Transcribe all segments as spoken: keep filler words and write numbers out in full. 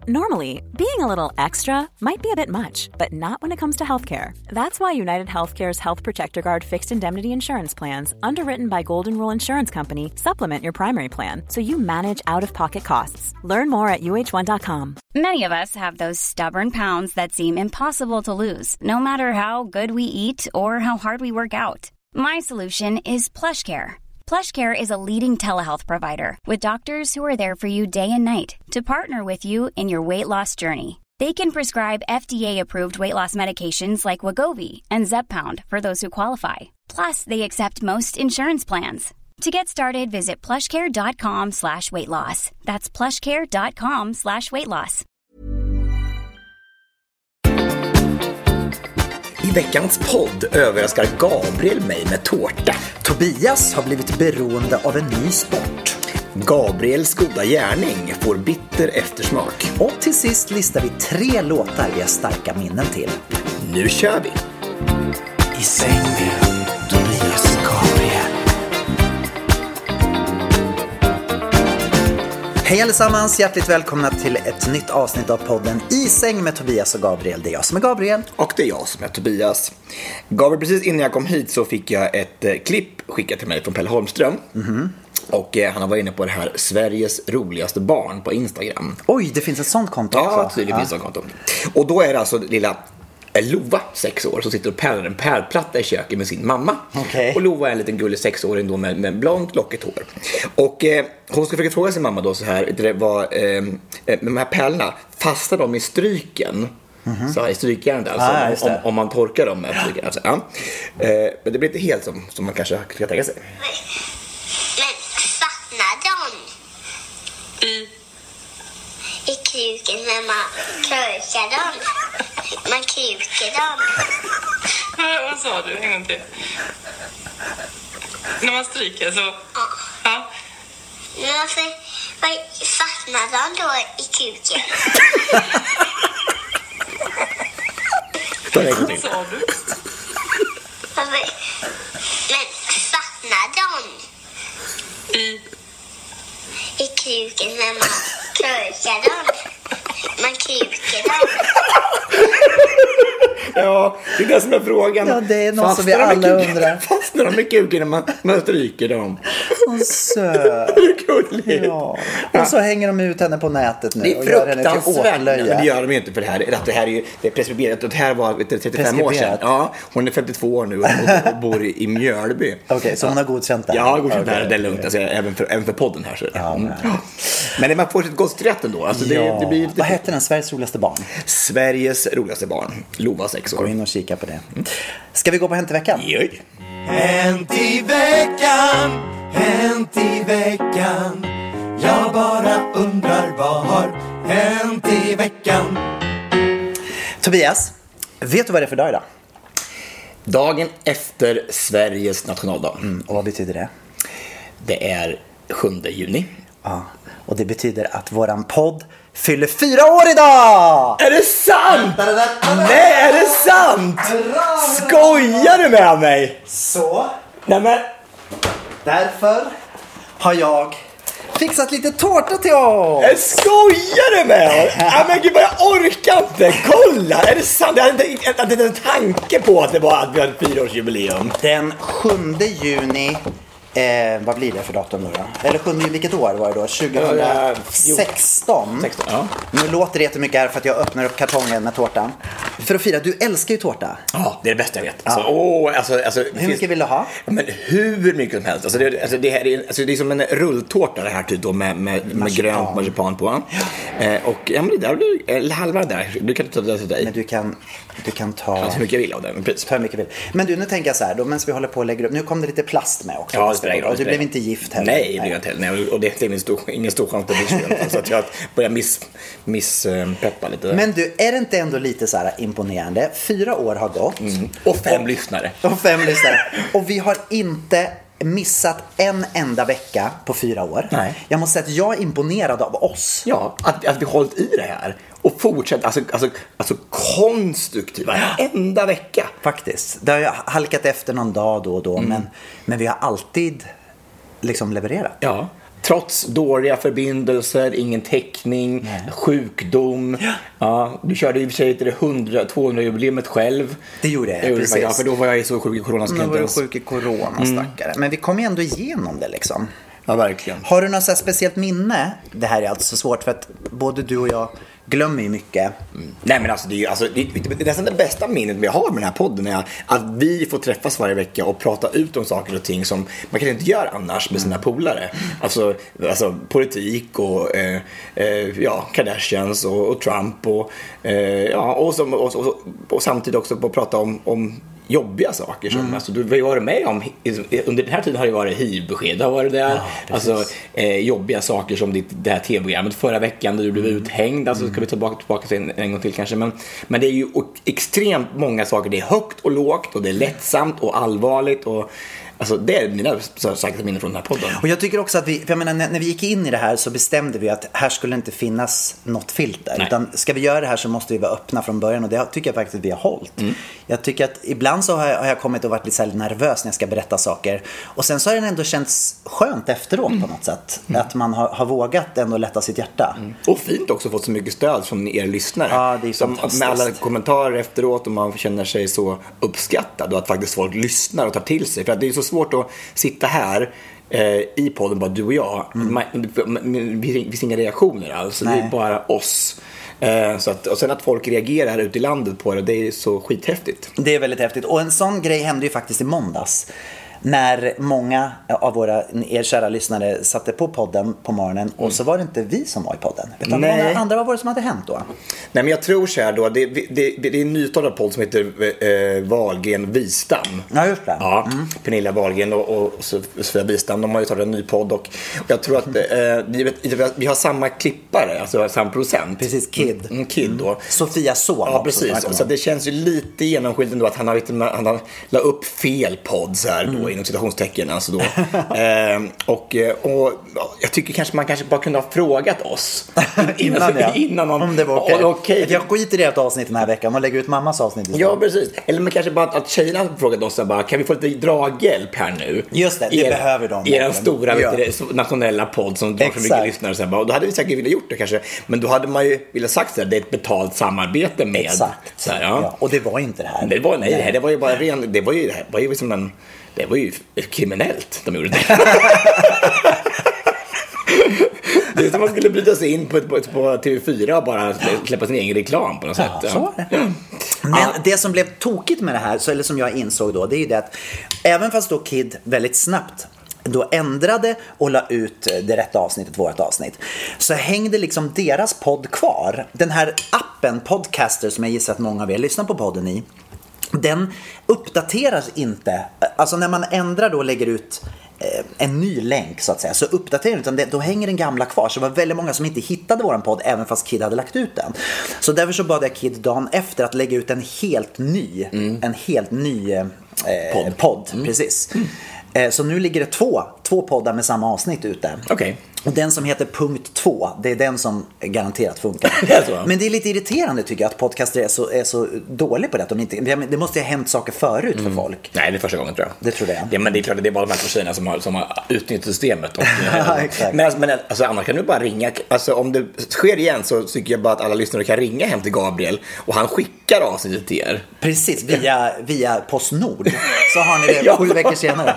Normally, being a little extra might be a bit much, but not when it comes to healthcare. That's why United Healthcare's Health Protector Guard fixed indemnity insurance plans, underwritten by Golden Rule Insurance Company, supplement your primary plan so you manage out-of-pocket costs. Learn more at U H one dot com. Many of us have those stubborn pounds that seem impossible to lose, no matter how good we eat or how hard we work out. My solution is PlushCare. PlushCare is a leading telehealth provider with doctors who are there for you day and night to partner with you in your weight loss journey. They can prescribe F D A-approved weight loss medications like Wegovy and Zepbound for those who qualify. Plus, they accept most insurance plans. To get started, visit plushcare.com slash weight loss. That's plushcare.com slash weight loss. I veckans podd överraskar Gabriel mig med tårta. Tobias har blivit beroende av en ny sport. Gabriels goda gärning får bitter eftersmak. Och till sist listar vi tre låtar vi har starka minnen till. Nu kör vi! I säng med Tobias och Gabriel. Hej allesammans, hjärtligt välkomna till ett nytt avsnitt av podden I säng med Tobias och Gabriel. Det är jag som är Gabriel. Och det är jag som är Tobias. Gabriel, precis innan jag kom hit så fick jag ett eh, klipp skickat till mig från Pelle Holmström. Mm-hmm. Och eh, han har varit inne på det här Sveriges roligaste barn på Instagram. Oj, det finns ett sånt konto också. Ja, tydligen finns ett sånt konto. Och då är det alltså lilla Lova, sex år, som sitter och pärlar en pärlplatta i köket med sin mamma. Okay. Och Lova är en liten gullig sexåring då med, med blont lockigt hår. Och eh, hon ska försöka fråga sin mamma då så här, det var, eh, med de här pärlorna, fastnar de i stryken? Mm-hmm. Så här, i strykjärnet alltså, ah, om, om man torkar dem med strykjärnet. Alltså, ja. eh, men det blir inte helt som, som man kanske kan tänka sig. Men fastnar de i, i kruken när man krökar dem? Man krukar dem. Vad sa du? En gång till. När man stryker så... Ja. Ja. Men varför, varför fastnar de då i kuken? Vad sa du? Varför, men fastnar de I... i kruken när man krökar dem? Man krukar dem. Ja, det är det som är frågan. Ja, det är något som vi alla undrar. Fastnar de med kuken när man, man stryker dem? Så söt. Ja. Och så hänger de ut henne på nätet nu. Det är och gör henne till fruktansvärt. åtlöja. Men det gör de ju inte för det här. Att det här är ju det är preskriberat. Det här var trettiofem år sedan. Ja, hon är femtiotvå år nu och, och bor i, i Mjölby. Okej, okay, så hon har godkänt det? Ja, godkänt okay, det. Det är lugnt. Okay. Alltså, även, för, även för podden här. Så. Ja, mm. Men det man får ett gott rätt ändå. Alltså, det, ja. det blir lite... Vad heter den? Sveriges roligaste barn? Sveriges roligaste barn. Lova sex år. Gå in och kika på det. Ska vi gå på Hänt i veckan? Joj. Hänt i veckan, hänt i veckan. Jag bara undrar vad har hänt i veckan. Tobias, vet du vad det är för dag idag? Dagen efter Sveriges nationaldag. Mm, och vad betyder det? Det är sjunde juni. Ja, och det betyder att våran podd fyller fyra år idag! Är det sant? Nej, är det sant? Skojar du med mig? Så, Nej, men... därför har jag fixat lite tårta till oss. Jag skojar du med mig? Ja, men gud, vad jag orkar inte. Kolla, är det sant? Jag hade inte, jag hade inte en tanke på att det var att vi hade fyraårsjubileum. Den sjunde juni... Eh, vad blir det för datum då? Eller sjunde, vilket år var det då? tjugohundrasexton. sexton, ja. Nu låter det jättemycket här för att jag öppnar upp kartongen med tårtan. För att fira, du älskar ju tårta. Ja, det är det bästa jag vet. Ja. Alltså, åh, alltså, alltså, hur mycket finns... vill du ha? Ja, men hur mycket som helst. Alltså, det, alltså, det, här är, alltså, det är som en rulltårta det här typ då, med, med, med grönt marsipan på. Ja. Eh, och ja, men det där blir eller halva där. Du kan ta det till dig. Men du kan, du kan ta... Alltså, hur mycket jag vill av det, men precis. Ta hur mycket vill. Men du, nu tänker jag så här, då, medan vi håller på och lägger upp... Nu kom det lite plast med också. Ja, det spelar ingen roll. Och du blev inte gift heller. Nej, det blev jag inte heller. Nej, och det är ingen stor, ingen stor chans att det blir så att jag börjar miss, miss äh, peppa lite där. Men du, är det inte ändå lite så här imponerande? Fyra år har gått. Mm. Och fem och, lyssnare. Och fem lyssnare. Och vi har inte missat en enda vecka på fyra år. Nej. Jag måste säga att jag är imponerad av oss. Ja, att, att vi hållit i det här. Och fortsätter, alltså, alltså, alltså konstruktiva varenda vecka. Faktiskt. Det har ju halkat efter någon dag då och då. Mm. Men, men vi har alltid liksom levererat. Ja. trots dåliga förbindelser, ingen täckning, Nej. sjukdom. Ja. Ja, du körde i och för sig till det hundra, tvåhundra-jubileumet själv. Det gjorde jag, jag precis. Ja, för då var jag så sjuk i corona. Då var jag sjuk i corona, mm. stackare. Men vi kom ju ändå igenom det liksom. Ja, verkligen. Har du något så här speciellt minne? Det här är alltså så svårt för att både du och jag glömmer ju mycket. Mm. Nej, men alltså det är ju alltså, det, det är nästan det bästa minnet vi har med den här podden är att vi får träffas varje vecka och prata ut om saker och ting som man kan inte göra annars med sina polare. Alltså, alltså politik och eh, eh, ja, Kardashians och, och Trump och, eh, ja, och, som, och, och, och samtidigt också på att prata om, om jobbiga saker som, mm. alltså, du har ju varit med om under den här tiden har det varit H I V-besked, har varit där, ja, alltså eh, jobbiga saker som ditt, det här tv-programmet förra veckan där du blev mm. uthängd, alltså ska vi ta tillbaka, tillbaka till en, en gång till kanske, men, men det är ju extremt många saker, det är högt och lågt och det är lättsamt och allvarligt och alltså det är mina säkert minnen från den här podden. Och jag tycker också att vi, för jag menar, när, när vi gick in i det här så bestämde vi att här skulle inte finnas något filter. Nej. Utan ska vi göra det här så måste vi vara öppna från början och det tycker jag faktiskt att vi har hållit. Mm. Jag tycker att ibland så har jag, har jag kommit och varit lite så här nervös när jag ska berätta saker. Och sen så har det ändå känts skönt efteråt mm. på något sätt. Mm. Att man har, har vågat ändå lätta sitt hjärta. Mm. Och fint också fått så mycket stöd från er lyssnare. Ja, det är som, med alla kommentarer efteråt och man känner sig så uppskattad och att faktiskt folk lyssnar och tar till sig. För att det är så svårt att sitta här eh, i podden, bara du och jag. Mm. Man, vi finns inga reaktioner alls. Det är bara oss. Eh, så att, och sen att folk reagerar här ute i landet på det, det är så skithäftigt. Det är väldigt häftigt. Och en sån grej hände ju faktiskt i måndags. När många av våra er kära lyssnare satte på podden på morgonen och så var det inte vi som var i podden. Utan Nej. många andra, vad var det som hade hänt då? Nej, men jag tror så här då, det, det, det, det är en nystartad podd som heter eh, Wahlgren Wistam. Ja, just det. Ja, mm. Pernilla Wahlgren och, och Sofia Wistam, de har ju tagit en ny podd och, och jag tror att eh, vi, vi har samma klippare, alltså samma producent. Precis, Kid. Mm, Kid då. Mm. Sofias son. Ja, precis. Så det känns ju lite genomskinligt ändå att han har, han har la upp fel podd så här då, mm. inom citationstecken alltså då. eh, och, och jag tycker kanske man kanske bara kunde ha frågat oss innan, ja. innan man, om det var okej. Okay. Okay. Jag skiter i det avsnitt den här veckan och lägger ut mammas avsnitt istället. Ja, precis. Eller man kanske bara att tjejerna har frågat oss bara, kan vi få lite draghjälp här nu? Just det, det er, behöver de. I en stora ja. vet du, nationella podd som drar så mycket lyssnare. Så bara, och då hade vi säkert velat gjort det kanske. Men då hade man ju velat sagt att det är ett betalt samarbete med. Exakt. Så här, ja. Ja. Och det var inte det här. Det var, nej, nej. Det var ju bara ren, det var ju, det var ju som en, det var ju kriminellt de gjorde det. Det är som man skulle bryta sig in på, på, på T V fyra och bara släppa sin egen reklam på något ja, sätt. Så var det. Ja. Men ja. det som blev tokigt med det här, så, eller som jag insåg då, det är ju det att även fast då Kid väldigt snabbt då ändrade och la ut det rätta avsnittet, vårt avsnitt, så hängde liksom deras podd kvar. Den här appen Podcaster som jag gissar att många av er lyssnar på podden i, den uppdateras inte. Alltså när man ändrar då och lägger ut en ny länk så att säga, så uppdaterar utan det, då hänger den gamla kvar. Så det var väldigt många som inte hittade våran podd även fast Kid hade lagt ut den. Så därför så bad jag Kid dagen efter att lägga ut en helt ny mm. en helt ny eh, podd, podd mm. precis. Mm. Eh, så nu ligger det två två poddar med samma avsnitt ute. Okej. Okay. Och den som heter punkt två, det är den som garanterat funkar. Det är så. Men det är lite irriterande tycker jag att podcaster är så, är så dålig på det. Att de inte, det måste ha hänt saker förut mm. för folk. Nej, det är första gången tror jag. Det tror jag. Det, men det är klart att det är bara de här personerna som har, som har utnyttjat systemet. Och, ja, exakt. Men, men alltså, annars kan du bara ringa. Alltså, om det sker igen så tycker jag bara att alla lyssnare kan ringa hem till Gabriel och han skickar av sig till er. Precis, via, via Postnord. Så har ni det ja. sju veckor senare.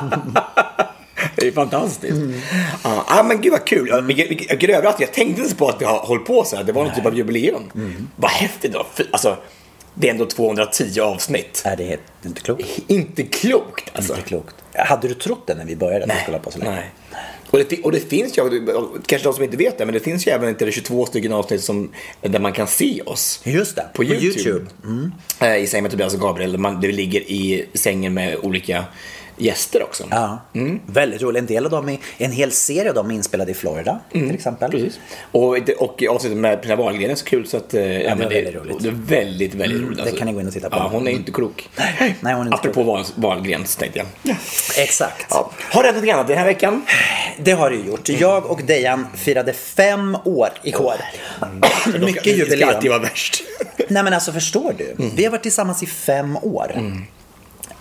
Det är fantastiskt. Mm. Ja, ah, men gud vad kul. Jag, jag, jag, jag, jag, jag tänkte inte på att det har hållit på så här. Det var någon typ av jubileum. Mm. Vad häftigt då. Alltså, det är ändå tvåhundratio avsnitt. Är det helt inte klokt? Inte klokt. Alltså. Inte klokt. Hade du trott det när vi började? Nej. Att vi skulle ha på så länge? Nej. Och det, och det finns ju, kanske de som inte vet det, men det finns ju även inte tjugotvå stycken avsnitt som, där man kan se oss. Just det, på, på YouTube. YouTube. Mm. I säng med Tobias och Gabriel. Man, det ligger i sängen med olika gäster också. Ja, mm. väldigt roligt. En del av dem är, en hel serie av dem är inspelade i Florida mm. till exempel. Precis. Och, och avsnittet med Pernilla Wahlgren är så kul så att ja, ja, men det, det är väldigt roligt. Det är väldigt, väldigt mm, roligt. Alltså. Det kan ni gå in och titta på. Ja, hon är inte klok. Nej, Nej hon är inte apropå klok. Wahlgrens tänkte jag. Ja. Exakt. Ja. Har det något annat den här veckan? Det har det gjort. Jag och Dejan firade fem år igår. Mm. Mycket jubileum. Det ska alltid vara värst. Nej men alltså förstår du? Mm. Vi har varit tillsammans i fem år. Mm.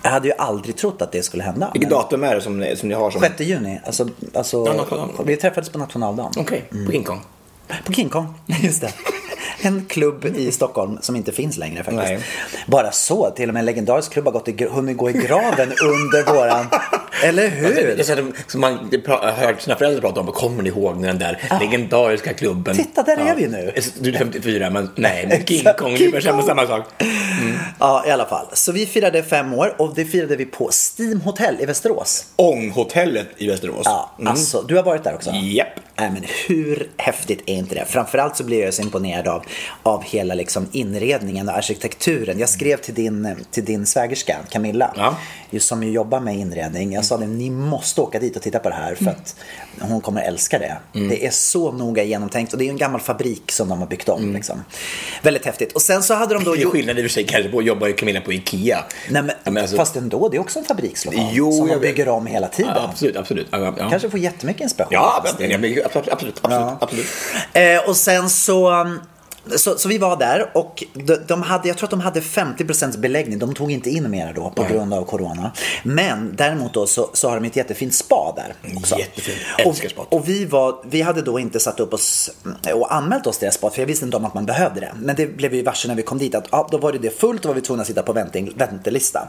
Jag hade ju aldrig trott att det skulle hända. Vilket datum är det som, som ni har? Som... sjätte juni. Alltså, alltså, ja, vi träffades på nationaldagen. Okej, okay. mm. på King Kong. På King Kong, just det. En klubb i Stockholm som inte finns längre faktiskt. Nej. Bara så, till och med en legendarisk klubb har gått i, hunnit gå i graven under våran... Eller hur? Alltså, det, det, som man jag har hört sina föräldrar prata om, kommer ni ihåg den där ah. legendariska klubben? Titta, där ja. är vi nu. Du är femtiofyra, men nej, men King Kong, det är samma, samma sak. Mm. Ja, i alla fall. Så vi firade fem år och det firade vi på Steam Hotel i Västerås. Ånghotellet i Västerås. Ja, mm. alltså, du har varit där också? Japp. Nej, men hur häftigt är inte det? Framförallt så blir jag så imponerad av, av hela liksom inredningen och arkitekturen. Jag skrev till din, till din svägerska, Camilla, ja. som ju jobbar med inredning. Jag sa det, ni måste åka dit och titta på det här för att hon kommer älska det. Mm. Det är så noga genomtänkt och det är en gammal fabrik som de har byggt om. Mm. Liksom. Väldigt häftigt. Och sen så hade de då... Det är skillnad i och för sig kanske på att jobba Camilla på Ikea. Nej, men, men alltså... Fast ändå, det är också en fabrikslokal jo, som de bygger om hela tiden. Ja, absolut, absolut. Ja, ja. Kanske får jättemycket inspiration. Ja, absolut, absolut, absolut, absolut, ja. absolut. Eh, och sen så... Så, så vi var där och de, de hade, jag tror att de hade femtio procent beläggning. De tog inte in mer då på grund av corona. Men däremot då så, så har de ett jättefint spa där också. Jättefint, älskar spa. Och, och vi, var, vi hade då inte satt upp oss och anmält oss till det spa, för jag visste inte om att man behövde det. Men det blev vi varse när vi kom dit att ja, då var det det fullt och var vi tvungna att sitta på vänting, väntelista.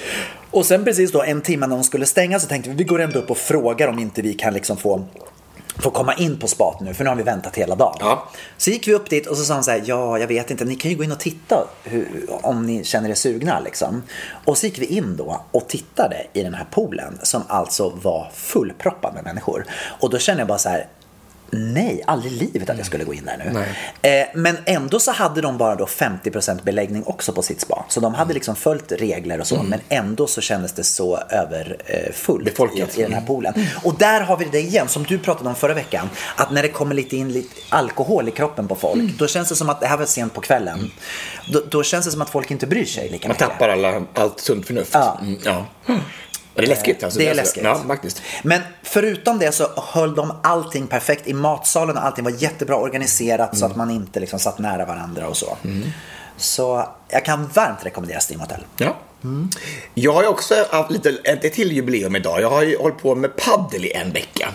Och sen precis då en timme när de skulle stänga så tänkte vi, vi går ändå upp och frågar om inte vi kan liksom få Får komma in på spat nu, för nu har vi väntat hela dagen. Ja. Så gick vi upp dit och så sa han så här, ja, jag vet inte, ni kan ju gå in och titta hur, om ni känner er sugna liksom. Och så gick vi in då och tittade i den här poolen som alltså var fullproppad med människor. Och då kände jag bara så här, nej, aldrig i livet att jag skulle gå in där nu. Eh, men ändå så hade de bara då femtio procent beläggning också på sitt spa. Så de hade liksom följt regler och så, mm. men ändå så kändes det så överfullt eh, i, i den här poolen. Mm. Och där har vi det igen, som du pratade om förra veckan, att när det kommer lite in lite alkohol i kroppen på folk, mm. då känns det som att det här var sent på kvällen. Mm. Då, då känns det som att folk inte bryr sig lika mycket. Man tappar alla, allt sunt förnuft. Ja. Mm. Ja. Det är läskigt alltså. Det är läskigt. Ja, faktiskt. Men förutom det så höll de allting perfekt i matsalen och allting var jättebra organiserat mm. så att man inte liksom satt nära varandra och så. Mm. Så jag kan varmt rekommendera Steam Hotel. Ja. Mm. Jag har ju också haft lite, ett till jubileum idag. Jag har ju hållit på med paddel i en vecka.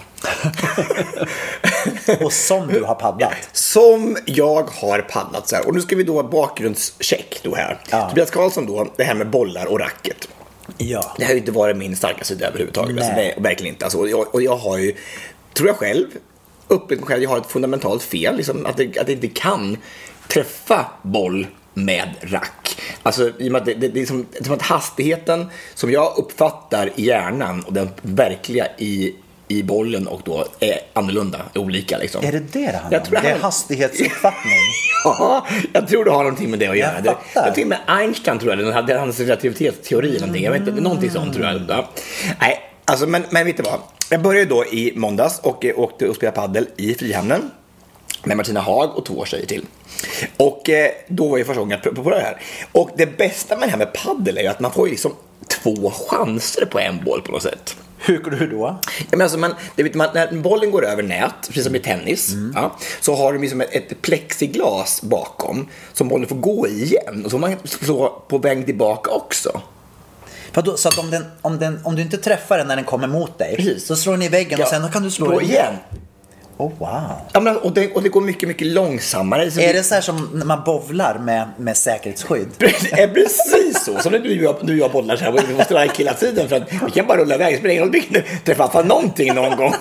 Och som du har paddlat. Som jag har paddlat så här. Och nu ska vi då ha bakgrundscheck då här. Ja. Tobias Karlsson då, det här med bollar och racket. Ja. Det har ju inte varit min starka sida överhuvudtaget. Alltså, det är verkligen inte. Alltså, och, jag, och jag har ju, tror jag själv, upplevt själv, jag har ett fundamentalt fel. Liksom, att, det, att det inte kan träffa boll med rack. Alltså, i och med att det, det, det är som, som att hastigheten som jag uppfattar i hjärnan och den verkliga i i bollen och då är annorlunda, olika liksom. Är det det det handlar om? Det är hastighetsuppfattning. Ja, jag tror det har någonting med det att göra. Jag det, fattar. jag tror med Einstein tror jag, den hade hans relativitetsteori eller någonting. Jag vet inte, någonting sånt tror jag. Ja. Nej, alltså men, men vet du vad? Jag började då i måndags och åkte och spelade paddel i Frihamnen med Martina Haag och två tjejer till. Och eh, då var jag första gången jag på det här. Och det bästa med det här med paddel är ju att man får ju liksom två chanser på en boll på något sätt. Hur går du då? Ja, men alltså man, det vet man, när bollen går över nät, precis som i tennis, mm. ja, så har du liksom ett, ett plexiglas bakom som bollen får gå i igen. Och så man så på väg tillbaka också. För då, så att om, den, om, den, om du inte träffar den när den kommer mot dig, precis. Så slår den i väggen ja. Och sen kan du slå den igen. Oh, wow. Ja, men, och, det, och det går mycket, mycket långsammare. Så är vi... det så här som när man bowlar med, med säkerhetsskydd? Det är precis så. Som när du och jag, jag bollar så här. Vi måste vara hela tiden för att vi kan bara rulla iväg. Så blir det träffa för någonting någon gång.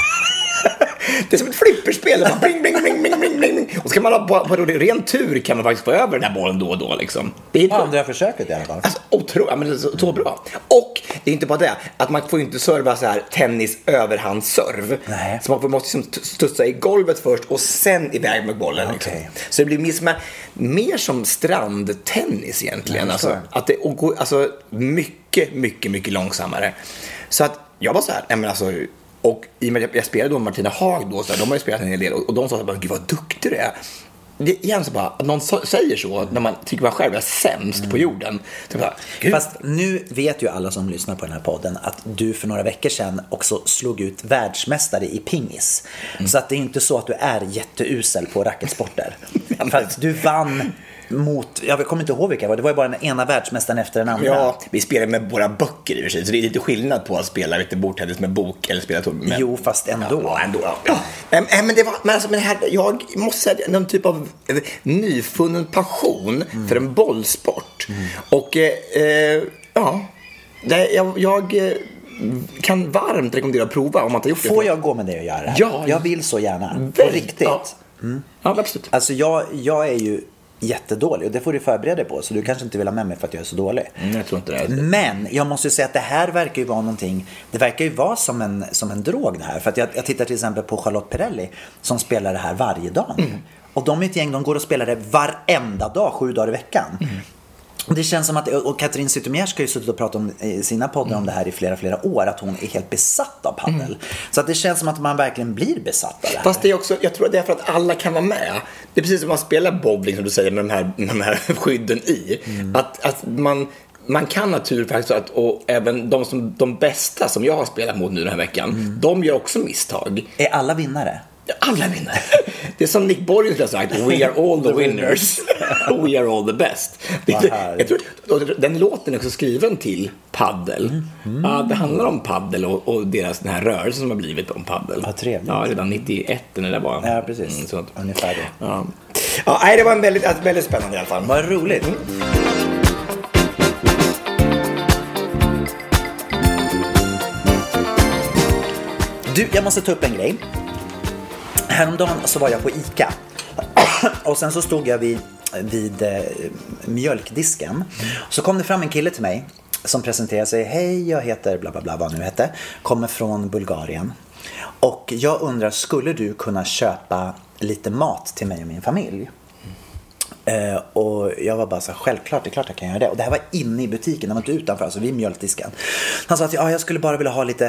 Det är som ett flipperspel. Man bling, bling, bling, bling, bling, bling. Och ska man ha på, på ren tur kan man faktiskt få över den här bollen då och då. Liksom. Det är andra försöket i alla fall. Alltså, otroligt, ja, men det är så, så bra. Och det är inte bara det. Att man får inte serva så här tennis överhandsserv. Nej. Så man måste liksom studsa i golvet först och sen iväg med bollen. Liksom. Okay. Så det blir mer som, mer som strandtennis egentligen. Alltså, att det går alltså, mycket, mycket, mycket långsammare. Så att jag var så här, nej men alltså... Och i och med att jag spelade då Martina Haag då, så här, de har ju spelat en hel del och de sa bara, gud vad duktig du är. Det är igen så bara, att någon säger så när man tycker man själv är sämst mm. på jorden. Så bara, fast nu vet ju alla som lyssnar på den här podden att du för några veckor sedan också slog ut världsmästare i pingis. Mm. Så att det är inte så att du är jätteusel på racketsporter. För att du vann mot, jag kommer inte ihåg vilka det var, det var ju bara den ena världsmästaren efter den andra. Ja, vi spelar med våra böcker i och för sig, så det är lite skillnad på att spela lite bordtennis med bok eller spela med... Jo, fast ändå. Ja, ändå. Ja. Äm, äm, men det var, men alltså, men det här, jag måste säga, någon typ av eh, nyfunnen passion mm. för en bollsport. Mm. Och eh, eh, ja, det, jag... jag eh, kan varmt rekommendera att prova om man inte gjort det. Får jag gå med det och göra? Ja. Jag vill så gärna. Väl, på riktigt. Ja, mm. ja absolut. Alltså jag, jag är ju jättedålig och det får du förbereda dig på, så du kanske inte vill ha med mig för att jag är så dålig. Mm, jag tror inte det. Men jag måste ju säga att det här verkar ju vara någonting, det verkar ju vara som en, som en drog det här. För att jag, jag tittar till exempel på Charlotte Perrelli som spelar det här varje dag. Mm. Och de är ett gäng, de går och spelar det varenda dag, sju dagar i veckan. Mm. Det känns som att, och Katrin Zytomierska ska ju suttit och pratat om i sina poddar mm. om det här i flera, flera år, att hon är helt besatt av paddel. Mm. Så att det känns som att man verkligen blir besatt av det här. Fast det är också, jag tror att det är för att alla kan vara med. Det är precis som man spelar bowling, som du säger, med de här, med de här skydden i. Mm. Att, att man... Man kan naturligtvis faktiskt att, och även de, som, de bästa som jag har spelat mot nu den här veckan, mm. de gör också misstag. Är alla vinnare? Alla vinnare. Det är som Nick Borges har sagt, we are all the winners. We are all the best. Det, jag tror, den låten är också skriven till paddel. Mm. Mm. Ja, det handlar om paddel och, och deras den här rörelse som har blivit om paddel. Vad trevligt. Ja, redan nittioett när det var. Ja, precis. Mm, sånt. Ungefär det. Ja. Ja, nej, det var en väldigt, väldigt spännande i alla fall. Vad roligt. Mm. Du, jag måste ta upp en grej. Häromdagen så var jag på ICA och sen så stod jag vid, vid eh, mjölkdisken. Så kom det fram en kille till mig som presenterade sig. Hej, jag heter bla bla bla, vad nu hette. Kommer från Bulgarien. Och jag undrar, skulle du kunna köpa lite mat till mig och min familj? Uh, och jag var bara så här, självklart, det är klart jag kan göra det. Och det här var inne i butiken, det var inte utanför, alltså vid mjölkdisken. Han sa att ja, jag skulle bara vilja ha lite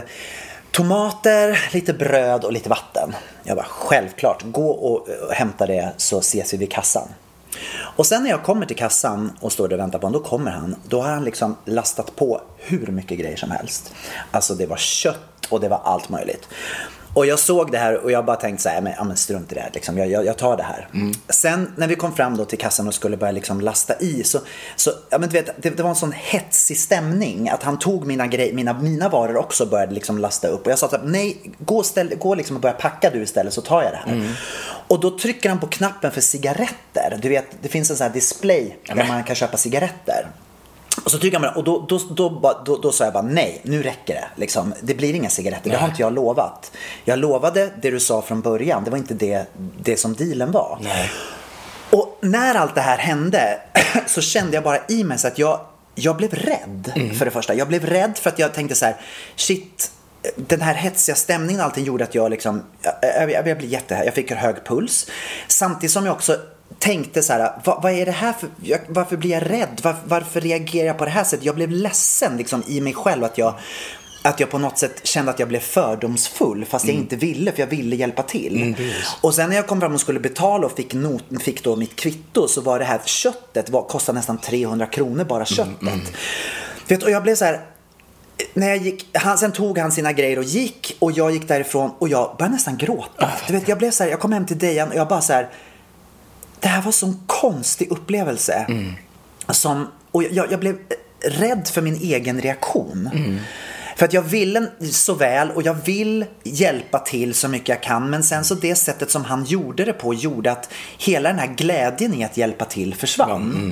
tomater, lite bröd och lite vatten. Jag bara, självklart, gå och hämta det så ses vi vid kassan. Och sen när jag kommer till kassan och står där och väntar på honom, då kommer han. Då har han liksom lastat på hur mycket grejer som helst. Alltså det var kött och det var allt möjligt. Och jag såg det här och jag bara tänkte så här, men, ja, men strunt i det här, liksom. jag, jag, jag tar det här. Mm. Sen när vi kom fram då till kassan och skulle börja liksom lasta i, så, så ja, men du vet, det, det var en sån hetsig stämning att han tog mina, grej, mina, mina varor också och började liksom lasta upp. Och jag sa att nej, gå, ställ, gå liksom och börja packa du istället, så tar jag det här. Mm. Och då trycker han på knappen för cigaretter. Du vet, det finns en sån här display där mm. man kan köpa cigaretter. Och så tycker jag, och då, då, då, då, då sa jag bara nej, nu räcker det liksom. Det blir inga cigaretter, nej. Det har inte jag lovat. Jag lovade det du sa från början. Det var inte det, det som dealen var. Nej. Och när allt det här hände så kände jag bara i mig så att jag, jag blev rädd. Mm. För det första, jag blev rädd för att jag tänkte så här, shit, den här hetsiga stämningen och allting gjorde att jag liksom, jag, jag, jag blev jätte, jag fick en hög puls. Samtidigt som jag också tänkte så här, vad, vad är det här för, jag, varför blir jag rädd? Var, varför reagerar jag på det här sättet? Jag blev ledsen liksom i mig själv att jag, att jag på något sätt kände att jag blev fördomsfull fast mm. jag inte ville, för jag ville hjälpa till. Mm, och sen när jag kom fram och skulle betala och fick, not, fick då mitt kvitto, så var det här köttet var, kostade nästan trehundra kronor bara köttet. Mm, mm. Vet, och jag blev så här, när jag gick, han, sen tog han sina grejer och gick, och jag gick därifrån och jag började nästan gråta. Du vet, jag blev så här, jag kom hem till Dejan och jag bara så här, det här var sån konstig upplevelse. Mm. Som, och jag, jag blev rädd för min egen reaktion. Mm. För att jag ville så väl och jag vill hjälpa till så mycket jag kan. Men sen så det sättet som han gjorde det på gjorde att hela den här glädjen i att hjälpa till försvann. Mm.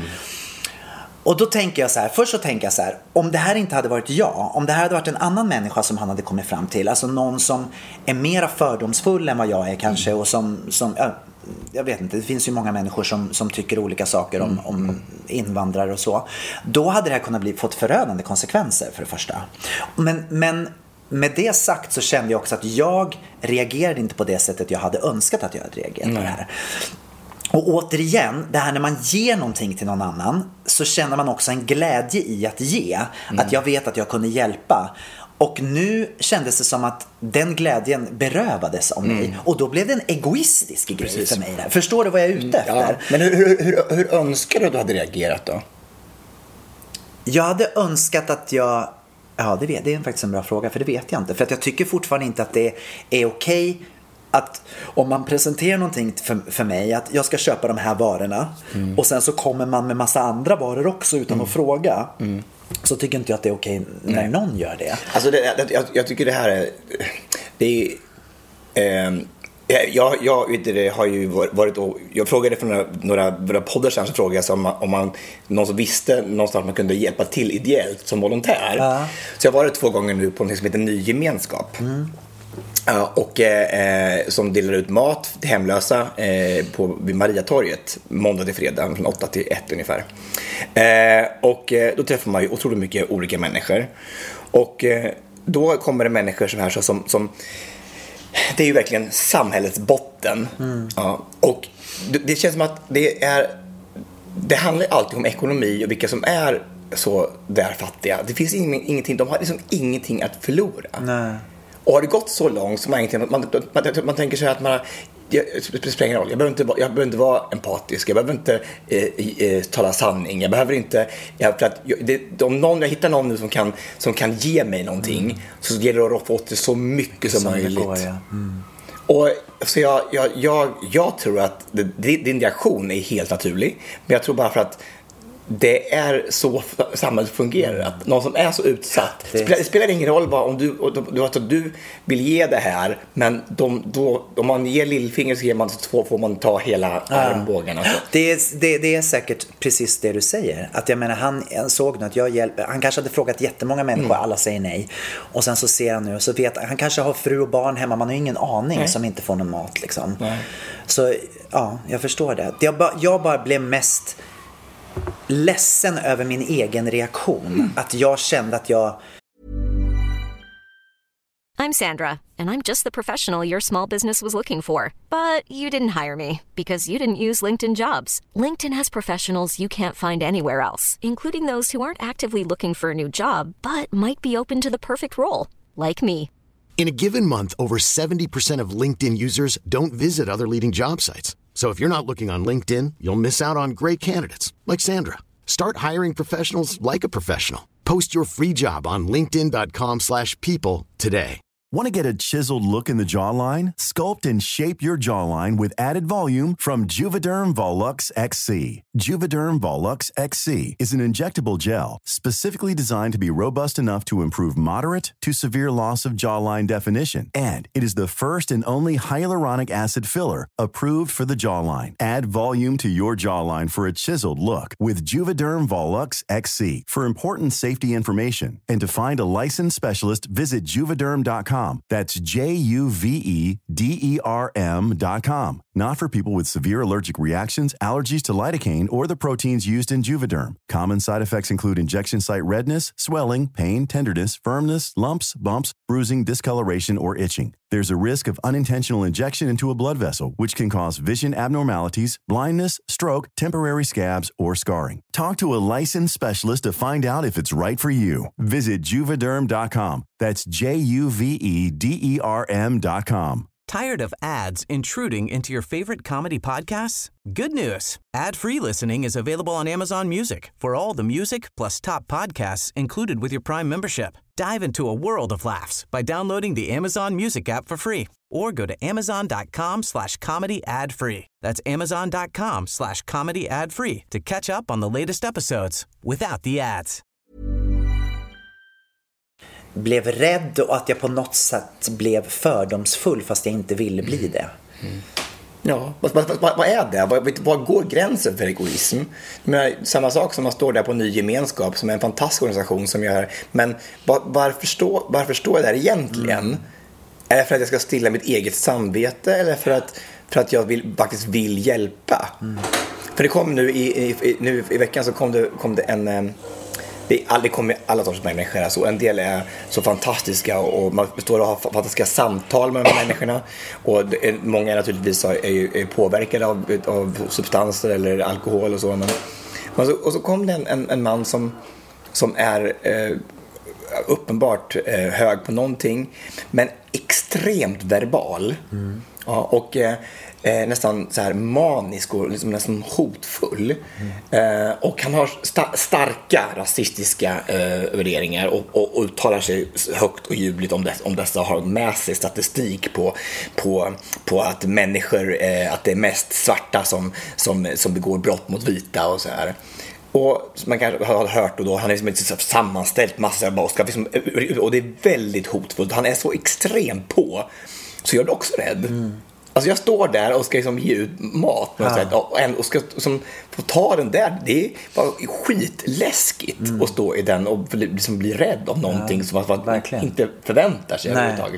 Och då tänker jag så här, först så tänker jag så här, om det här inte hade varit jag, om det här hade varit en annan människa som han hade kommit fram till, alltså någon som är mera fördomsfull än vad jag är kanske, och som, som ja, jag vet inte, det finns ju många människor som, som tycker olika saker om, om invandrare och så. Då hade det här kunnat bli, fått förödande konsekvenser för det första. Men, men med det sagt så kände jag också att jag reagerade inte på det sättet jag hade önskat att jag hade reagerat på det här. Och återigen, det här när man ger någonting till någon annan, så känner man också en glädje i att ge. Mm. Att jag vet att jag kunde hjälpa. Och nu kändes det som att den glädjen berövades av mig. Mm. Och då blev det en egoistisk grej Precis. För mig. Där. Förstår du vad jag är ute efter? Ja. Men hur, hur, hur, hur önskar du att du hade reagerat då? Jag hade önskat att jag... Ja, det, vet, det är faktiskt en bra fråga, för det vet jag inte. För att jag tycker fortfarande inte att det är okej att om man presenterar någonting för, för mig, att jag ska köpa de här varorna mm. och sen så kommer man med massa andra varor också utan mm. att fråga mm. så tycker inte jag att det är okej när Nej. någon gör det. Alltså det, jag, jag tycker det här är det är eh, Jag, jag vet det, har ju varit och jag frågade från några, några, några poddar sen så frågade jag om, om man någon som visste någonstans man kunde hjälpa till ideellt som volontär. Ja. Så jag har varit två gånger nu på något som heter Ny gemenskap. Mm. Uh, och eh, som delar ut mat till hemlösa eh, på vid Mariatorget måndag till fredag från åtta till ett ungefär. Eh, och eh, då träffar man ju otroligt mycket olika människor. Och eh, då kommer det människor som här så som, som det är ju verkligen samhällets botten. Mm. Ja, och det, det känns som att det är det handlar alltid om ekonomi och vilka som är så där fattiga. Det finns ing, ingenting, de har liksom ingenting att förlora. Nej. Och har det gått så långt så man, man, man, man, man tänker sig att man det spelar ingen roll. Jag behöver inte, jag behöver inte vara empatisk. Jag behöver inte eh, eh, tala sanning. Jag behöver inte jag, för att jag, det, om någon jag hittar någon nu som kan som kan ge mig någonting mm. så gäller det att få åt det så mycket som, som möjligt. Går, ja. mm. Och så jag jag jag jag tror att det, din reaktion är helt naturlig, men jag tror bara för att det är så samhället fungerar att någon som är så utsatt det, spelar, det spelar ingen roll vad om du du att du vill ge det här, men de då om man ger lillfinger så ger man två får man ta hela ja. armbågen alltså. det, är, det det är säkert precis det du säger, att jag menar han såg nu att jag hjälper, han kanske hade frågat jättemånga människor mm. alla säger nej och sen så ser han nu så vet han kanske har fru och barn hemma, man har ingen aning nej. som inte får någon mat liksom. Nej. Så ja, jag förstår det. Jag bara jag bara blev mest ledsen över min egen reaktion. Mm. Att jag kände att jag... I'm Sandra, and I'm just the professional your small business was looking for. But you didn't hire me, because you didn't use LinkedIn Jobs. LinkedIn has professionals you can't find anywhere else, including those who aren't actively looking for a new job, but might be open to the perfect role, like me. In a given month, over seventy percent of LinkedIn users don't visit other leading job sites. So if you're not looking on LinkedIn, you'll miss out on great candidates like Sandra. Start hiring professionals like a professional. Post your free job on linkedin dot com slash people today. Want to get a chiseled look in the jawline? Sculpt and shape your jawline with added volume from Juvederm Volux X C. Juvederm Volux X C is an injectable gel specifically designed to be robust enough to improve moderate to severe loss of jawline definition. And it is the first and only hyaluronic acid filler approved for the jawline. Add volume to your jawline for a chiseled look with Juvederm Volux X C. For important safety information and to find a licensed specialist, visit juvederm dot com. That's J U V E D E R M dot com. Not for people with severe allergic reactions, allergies to lidocaine, or the proteins used in Juvederm. Common side effects include injection site redness, swelling, pain, tenderness, firmness, lumps, bumps, bruising, discoloration, or itching. There's a risk of unintentional injection into a blood vessel, which can cause vision abnormalities, blindness, stroke, temporary scabs, or scarring. Talk to a licensed specialist to find out if it's right for you. Visit Juvederm dot com. That's J U V E D E R M dot com. Tired of ads intruding into your favorite comedy podcasts? Good news. Ad-free listening is available on Amazon Music for all the music plus top podcasts included with your Prime membership. Dive into a world of laughs by downloading the Amazon Music app for free or go to amazon dot com slash comedy ad free. That's amazon dot com slash comedy ad free to catch up on the latest episodes without the ads. Blev rädd och att jag på något sätt blev fördomsfull fast jag inte ville bli det. Mm. Ja, vad, vad, vad, vad är det? Vad, vad går gränsen för egoism? Men, samma sak som man står där på Ny gemenskap som är en fantastisk organisation som gör. Men var, varför, stå, varför står jag där egentligen? Mm. Är det för att jag ska stilla mitt eget samvete eller för att, för att jag vill, faktiskt vill hjälpa? Mm. För det kom nu i, i, nu i veckan så kom det, kom det en... Det aldrig kommer alla sorters människor. Alltså, en del är så fantastiska och man står och har fantastiska samtal med de här människorna. Och det är, många naturligtvis är, är, är påverkade av, av substanser eller alkohol och så. Men, och, så och så kom det en, en, en man som, som är eh, uppenbart eh, hög på någonting men extremt verbal. Mm. Ja, och eh, eh, nästan så här manisk och liksom nästan hotfull. Mm. Eh, och han har sta- starka rasistiska eh, värderingar och, och, och uttalar sig högt och ljudligt om, dess, om dessa har med sig statistik på, på, på att människor, eh, att det är mest svarta som, som, som begår brott mot vita och så här. Och man kanske har hört och då, han är liksom inte sammanställt massa bara, och det är väldigt hotfullt. Han är så extremt på, så jag är också rädd. Mm. Alltså jag står där och ska liksom ge ut mat på något sätt, och, och ska som, få ta den där. Det är bara skitläskigt mm. att stå i den och liksom bli rädd om någonting ja, som man inte förväntar sig överhuvudtaget.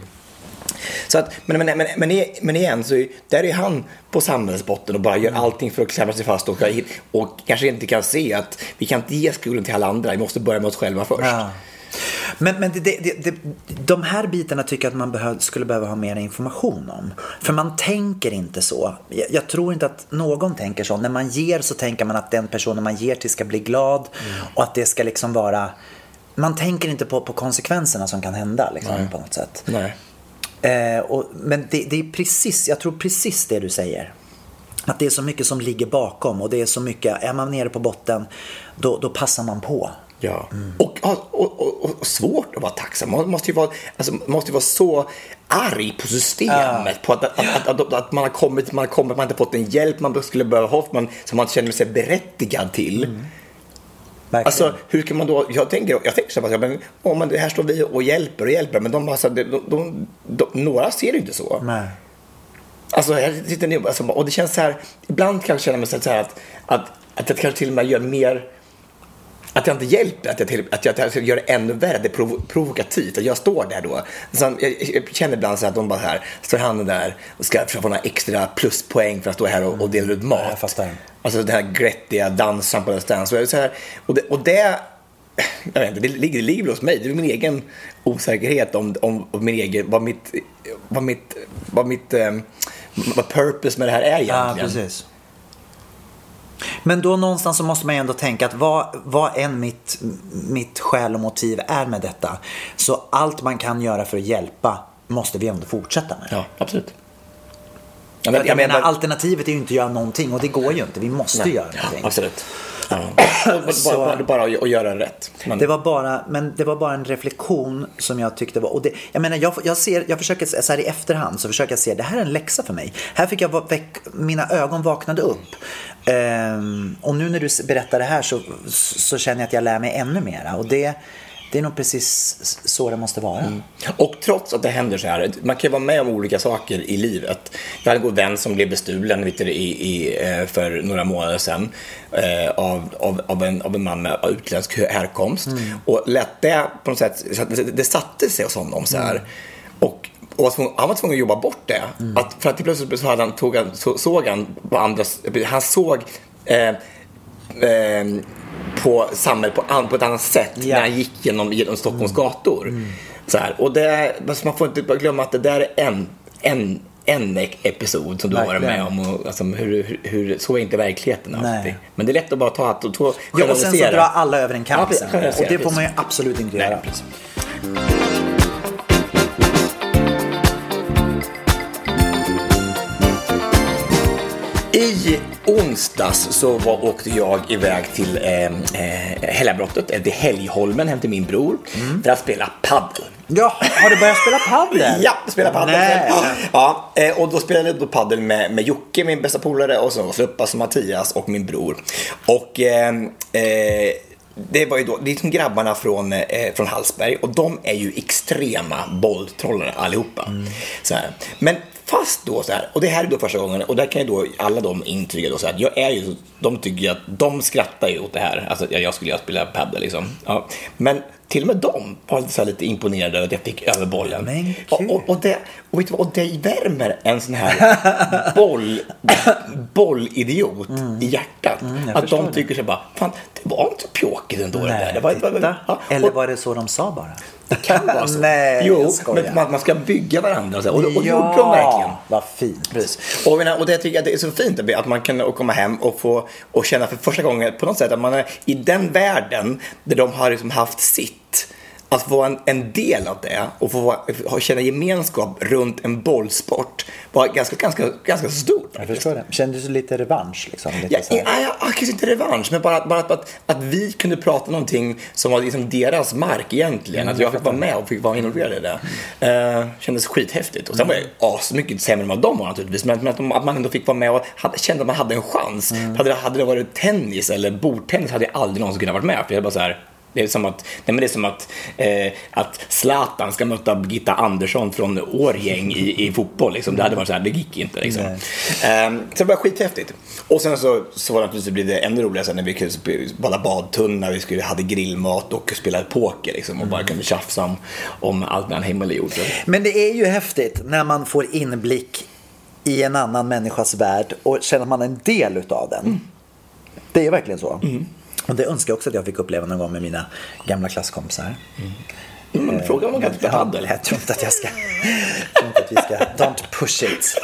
Så att, men, men, men, men, men igen så där är han på samhällsbotten och bara gör allting för att klämma sig fast och, och kanske inte kan se att vi kan inte ge skulden till alla andra, vi måste börja med oss själva först. Ja. Men, men det, det, det, de här bitarna tycker jag att man behöv, skulle behöva ha mer information om. För man tänker inte så. Jag, jag tror inte att någon tänker så. När man ger så tänker man att den personen man ger till ska bli glad mm. och att det ska liksom vara... Man tänker inte på, på konsekvenserna som kan hända liksom, på något sätt. Nej. Eh, och, men det, det är precis, jag tror precis det du säger. Att det är så mycket som ligger bakom. Och det är så mycket, är man nere på botten, då, då passar man på. Ja, mm. och, och, och, och svårt att vara tacksam. Man måste ju vara, alltså, måste ju vara så arg på systemet, uh. på att, att, att, att, att man har kommit, man har kommit, man har inte fått den hjälp man skulle behöva ha, man, som man känner sig berättigad till. Mm. Alltså, hur kan man då, jag tänker, jag tänker så här, men, oh, men det här står vi och hjälper och hjälper, men de, alltså, de, de, de, de, några ser det inte så. Nej. Alltså, jag sitter ner, alltså, och det känns så här, ibland kan jag känna mig så här att, att, att jag kanske till och med gör mer, att jag inte hjälper, att jag, till, att jag, att jag gör det ännu värre, det är prov, provokativt, att jag står där då. Så jag, jag känner ibland så att de bara här, står han där och ska få några extra pluspoäng för att stå här och, och dela ut mat. Ja, jag fattar. Alltså den här grättiga dansen på den så så här, och det, och det jag vet inte, det ligger, det ligger hos mig. Det är min egen osäkerhet om, om, om min egen, vad mitt, vad mitt, vad mitt, um, vad purpose med det här är egentligen. Ja, precis. Men då någonstans så måste man ändå tänka att vad, vad än mitt, mitt skäl och motiv är med detta, så allt man kan göra för att hjälpa måste vi ändå fortsätta med. Ja, absolut. Jag, jag, jag menar, menar, alternativet är ju inte att göra någonting, och det går ju inte. Vi måste nej, göra någonting. Ja, absolut. Ja. Så, bara, bara, bara att göra rätt. Men... Det var bara, men det var bara en reflektion som jag tyckte var, och det, jag menar, jag, jag ser, jag försöker så här i efterhand så försöker jag se, det här är en läxa för mig. Här fick jag väck, mina ögon vaknade upp. Um, och nu när du berättar det här så, så känner jag att jag lär mig ännu mera, och det Det är nog precis så det måste vara. Mm. Och trots att det händer så här, man kan vara med om olika saker i livet. Jag hade en god vän som blev bestulen vet du, i, i, för några månader sedan eh, av, av, av, en, av en man med utländsk härkomst. Mm. Och lät det på något sätt, det, det satte sig hos honom så här. Mm. Och Och han var tvungen att jobba bort det. Mm. Att, för att plötsligt så hade han, tog han, så, såg han på andra, han såg eh, eh, på samhället på, på ett annat sätt ja. när han gick genom, genom Stockholms mm. gator. Mm. Så här. Och det, man får inte glömma att det där är en, en, en episod som du har varit med om. Och, alltså, hur, hur, hur, så är inte verkligheten alltid. Men det är lätt att bara ta att och, och, ja, och sen så drar alla över en kamp. Ja, och det får man ju absolut inte göra. Nej, i onsdags så var, åkte jag iväg till eh, eh, Hällabrottet, till Helgholmen, hem till min bror mm. för att spela paddel. Ja, har du börjat spela paddel? Ja, spela paddel. Ja, ja, och då spelade jag då paddel med, med Jocke, min bästa polare, och så Sluppas och Mattias och min bror. Och eh, eh, det var ju då, det är som grabbarna från, eh, från Hallsberg, och de är ju extrema bolltrollare allihopa. Mm. Så här. Men fast då så här, och det här är då första gången, och där kan ju då alla de intyga då så att jag är ju, de tycker att de skrattar ju åt det här, alltså jag skulle ju spela paddel liksom. Ja. Men till och med de var så här lite imponerade att jag fick över bollen. Men och, och, och, det, och, vet du, och det värmer en sån här boll, bollidiot mm. i hjärtat. Mm, att de tycker sig bara, fan, det var inte pjåkigt ändå. Nej, det, det var, titta. Var, ja. Eller var det så de sa bara? Det kan vara så. Nej, jo, men man, man ska bygga varandra. Så. Och, och det ja, gjorde de verkligen. Vad fint. Precis. Och, och det tycker jag det är så fint att man kan komma hem och få och känna för första gången på något sätt att man är i den världen där de har liksom haft sitt. att få en, en del av det och få ha, känna gemenskap runt en bollsport var ganska, ganska, ganska stort. Jag förstår det. Kändes du lite revansch? Liksom, lite ja, ja, ja, kanske inte revansch, men bara, bara att, att, att vi kunde prata någonting som var liksom deras mark egentligen. Mm, att jag fick vara med och fick vara involverad i det. Mm. Uh, kändes skithäftigt. Och sen var jag asmycket sämre än vad de var naturligtvis. Men, men att, de, att man ändå fick vara med och hade, kände att man hade en chans. Mm. Hade, hade det varit tennis eller bordtennis hade jag aldrig någonsin kunnat vara med. För jag bara så här... Det är som att, nej men det är som att, eh, att Zlatan ska möta Birgitta Andersson från Årgäng i, i fotboll. Liksom. Det hade varit så här, det gick inte. Liksom. Eh, så det var skithäftigt. Och sen så, så var det naturligtvis blev det ännu roligare när vi kunde bada badtunna, vi skulle, hade grillmat och spelade poker. Liksom, och bara kunde tjafsa om, om allt mellan himmel och jord. Men det är ju häftigt när man får inblick i en annan människas värld och känner att man är en del utav den. Mm. Det är verkligen så. Mm. Och det önskar jag också att jag fick uppleva någon gång med mina gamla klasskompisar. Mm. Mm, fråga om de kan inte spela padel. Jag tror inte att jag ska. Jag tror inte att vi ska. Don't push it.